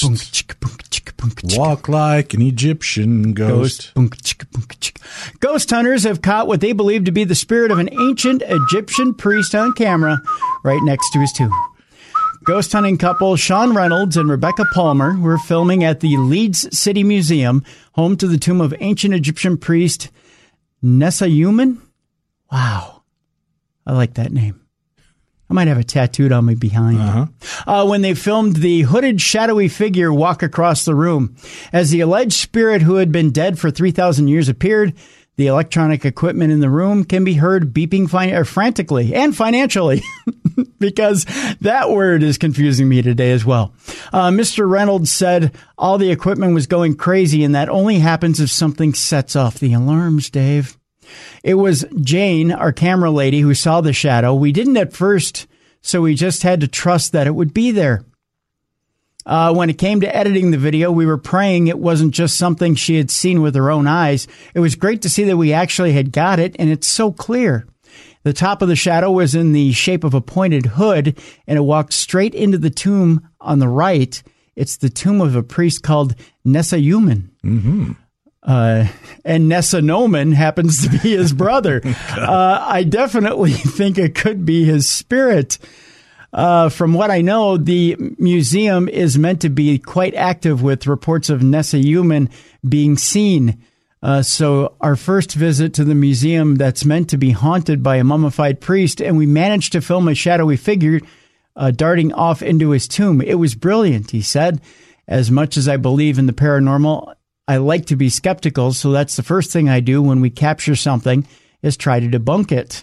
Walk like an Egyptian ghost. Ghost hunters have caught what they believe to be the spirit of an ancient Egyptian priest on camera right next to his tomb. Ghost hunting couple Sean Reynolds and Rebecca Palmer were filming at the Leeds City Museum, home to the tomb of ancient Egyptian priest Nesayuman. Wow. I like that name. I might have it tattooed on my behind. When they filmed the hooded, shadowy figure walk across the room. As the alleged spirit who had been dead for 3,000 years appeared, the electronic equipment in the room can be heard beeping frantically and financially, because that word is confusing me today as well. Mr. Reynolds said all the equipment was going crazy, and that only happens if something sets off the alarms, Dave. It was Jane, our camera lady, who saw the shadow. We didn't at first, so we just had to trust that it would be there. When it came to editing the video, we were praying it wasn't just something she had seen with her own eyes. It was great to see that we actually had got it, and it's so clear. The top of the shadow was in the shape of a pointed hood, and it walked straight into the tomb on the right. It's the tomb of a priest called Nesayuman. Mm-hmm. And Nesanoman happens to be his brother. I definitely think it could be his spirit. From what I know, the museum is meant to be quite active with reports of Nesayuman being seen. So our first visit to the museum that's meant to be haunted by a mummified priest, and we managed to film a shadowy figure darting off into his tomb. It was brilliant, he said. As much as I believe in the paranormal, I like to be skeptical, so that's the first thing I do when we capture something is try to debunk it.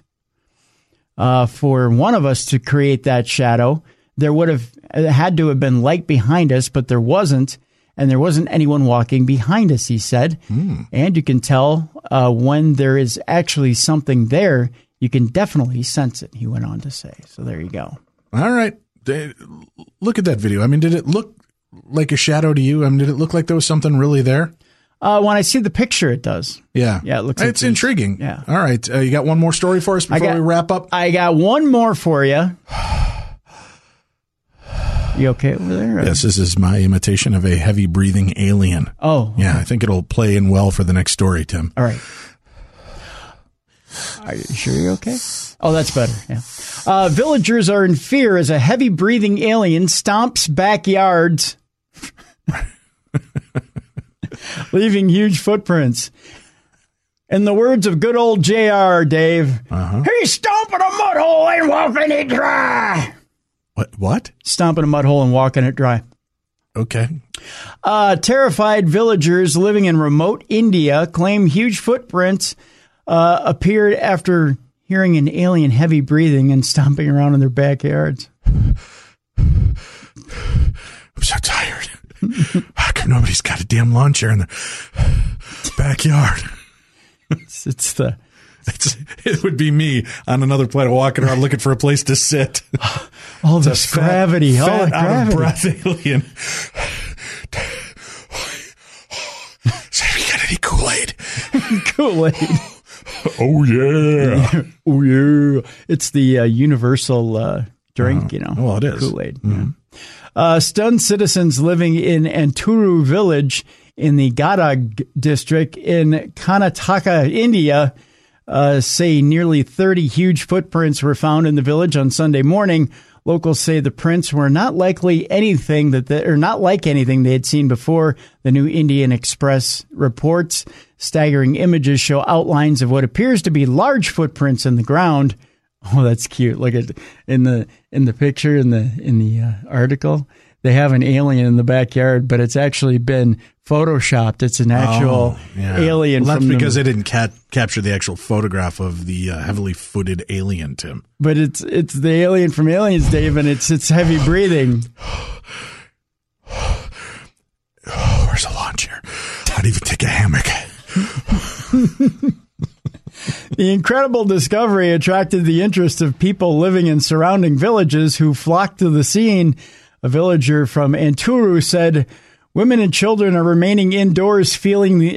For one of us to create that shadow, there would have had to have been light behind us, but there wasn't, and there wasn't anyone walking behind us, he said. And you can tell when there is actually something there, you can definitely sense it, he went on to say. So there you go. All right. Look at that video. I mean, did it look like a shadow to you? I mean, did it look like there was something really there? When I see the picture, it does. Yeah. Yeah, it looks like it's intriguing. Yeah. All right. You got one more story for us before we wrap up? I got one more for you. You okay over there? Yes, this is my imitation of a heavy-breathing alien. Oh. Yeah, I think it'll play in well for the next story, Tim. All right. Are you sure you're okay? Oh, that's better. Yeah. Villagers are in fear as a heavy-breathing alien stomps backyards. leaving huge footprints. In the words of good old JR, Dave, he's stomping a mud hole and walking it dry. What? Stomping a mud hole and walking it dry. Okay. Terrified villagers living in remote India claim huge footprints appeared after hearing an alien heavy breathing and stomping around in their backyards. I'm so tired. How come nobody's got a damn lawn chair in their backyard? It would be me on another planet walking around looking for a place to sit. All this gravity. Fat, out of breath alien. Say, we got any Kool-Aid? Kool-Aid. Oh, yeah. Oh, yeah. It's the universal drink, you know. Well, it is. Kool-Aid. Yeah. Stunned citizens living in Anturu village in the Gadag district in Karnataka, India, say nearly 30 huge footprints were found in the village on Sunday morning. Locals say the prints were not like anything they had seen before. The New Indian Express reports staggering images show outlines of what appears to be large footprints in the ground. Oh, that's cute. Look at in the picture in the article. They have an alien in the backyard, but it's actually been photoshopped. It's an actual alien. Well, that's because they didn't capture the actual photograph of the heavily footed alien, Tim. But it's the alien from Aliens, Dave, and it's heavy breathing. Where's the lawn chair? I'd even take a hammock. The incredible discovery attracted the interest of people living in surrounding villages who flocked to the scene. A villager from Anturu said, "Women and children are remaining indoors, fearing the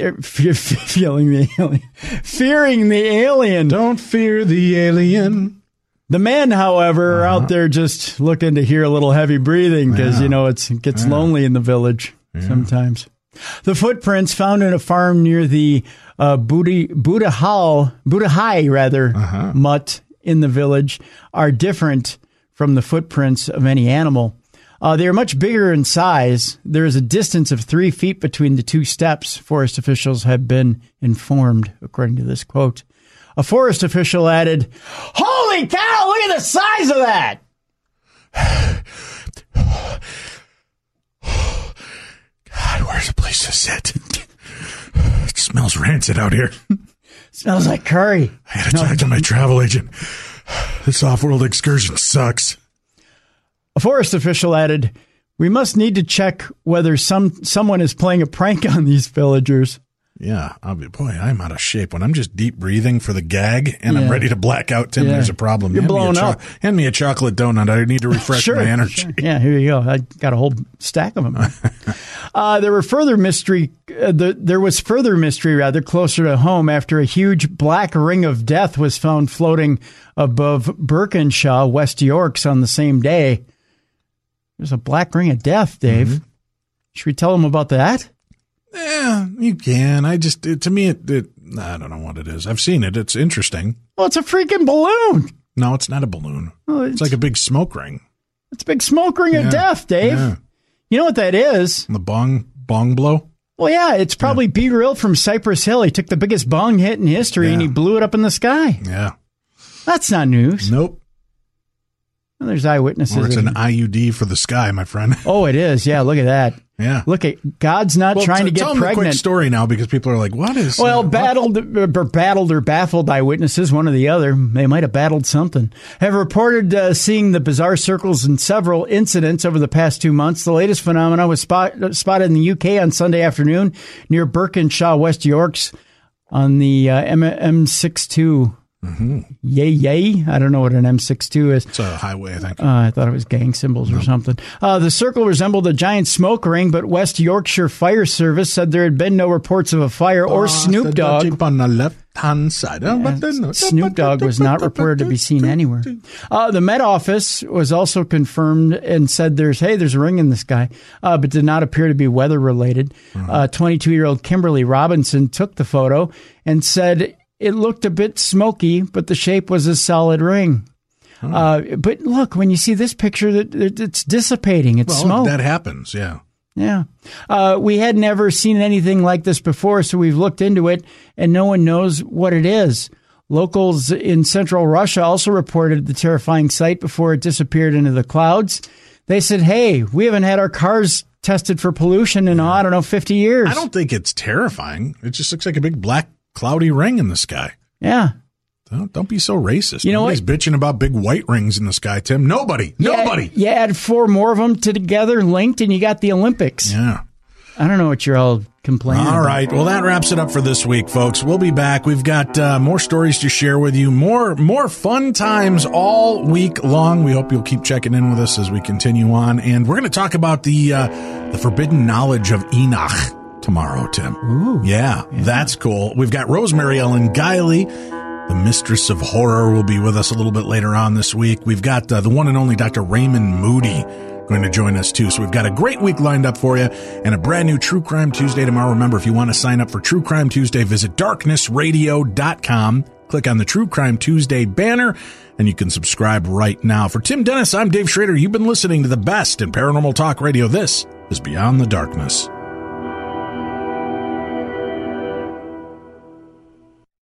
alien. Don't fear the alien." The men, however, are out there just looking to hear a little heavy breathing because, it gets lonely in the village sometimes. The footprints found in a farm near the Budahai mutt in the village are different from the footprints of any animal. They are much bigger in size. There is a distance of 3 feet between the two steps, forest officials have been informed, according to this quote. A forest official added, "Holy cow, look at the size of that!" God, where's a place to sit? It smells rancid out here. Smells like curry. I had to talk to my travel agent. This off-world excursion sucks. A forest official added, "We must need to check whether someone is playing a prank on these villagers." Yeah, I'm out of shape. When I'm just deep breathing for the gag and I'm ready to black out, Tim, there's a problem. You're blown up. Hand me a chocolate donut. I need to refresh my energy. Sure. Yeah, here you go. I got a whole stack of them. There was further mystery closer to home after a huge black ring of death was found floating above Birkinshaw, West Yorks on the same day. There's a black ring of death, Dave. Mm-hmm. Should we tell them about that? Yeah, you can. I don't know what it is. I've seen it. It's interesting. Well, it's a freaking balloon. No, it's not a balloon. Well, it's like a big smoke ring. It's a big smoke ring of death, Dave. Yeah. You know what that is? The bong blow? Well, yeah, it's probably B. Real from Cypress Hill. He took the biggest bong hit in history and he blew it up in the sky. Yeah. That's not news. Nope. Well, there's eyewitnesses. Or it's an IUD for the sky, my friend. Oh, it is. Yeah, look at that. Yeah. Look at God's not trying to get tell pregnant. Tell them a quick story now because people are like, what is... Well, battled or baffled eyewitnesses, one or the other, they might have battled something, have reported seeing the bizarre circles in several incidents over the past 2 months. The latest phenomena was spotted in the UK on Sunday afternoon near Birkinshaw, West Yorks on the M62. Mm-hmm. Yay. I don't know what an M62 is. It's a highway, I think. I thought it was gang symbols or something. The circle resembled a giant smoke ring, but West Yorkshire Fire Service said there had been no reports of a fire or Snoop Dogg. On the left-hand side. Snoop Dogg was not reported to be seen anywhere. The Met Office was also confirmed and said there's a ring in the sky, but did not appear to be weather-related. 22-year-old Kimberly Robinson took the photo and said it looked a bit smoky, but the shape was a solid ring. But look, when you see this picture, it's dissipating. It's smoke. That happens, yeah. Yeah. We had never seen anything like this before, so we've looked into it, and no one knows what it is. Locals in central Russia also reported the terrifying sight before it disappeared into the clouds. They said, hey, we haven't had our cars tested for pollution in, 50 years. I don't think it's terrifying. It just looks like a big black cloudy ring in the sky. Yeah. Don't be so racist. You know Nobody's bitching about big white rings in the sky, Tim. Nobody. You add 4 more of them together, linked, and you got the Olympics. Yeah. I don't know what you're all complaining All about. right. Well, that wraps it up for this week, folks. We'll be back. We've got more stories to share with you. More fun times all week long. We hope you'll keep checking in with us as we continue on. And we're going to talk about the forbidden knowledge of Enoch tomorrow, Tim. Ooh. Yeah, that's cool. We've got Rosemary Ellen Guiley, the mistress of horror, will be with us a little bit later on this week. We've got the one and only Dr. Raymond Moody going to join us too. So we've got a great week lined up for you and a brand new True Crime Tuesday tomorrow. Remember, if you want to sign up for True Crime Tuesday, visit darknessradio.com. Click on the True Crime Tuesday banner and you can subscribe right now. For Tim Dennis, I'm Dave Schrader. You've been listening to the best in paranormal talk radio. This is Beyond the Darkness.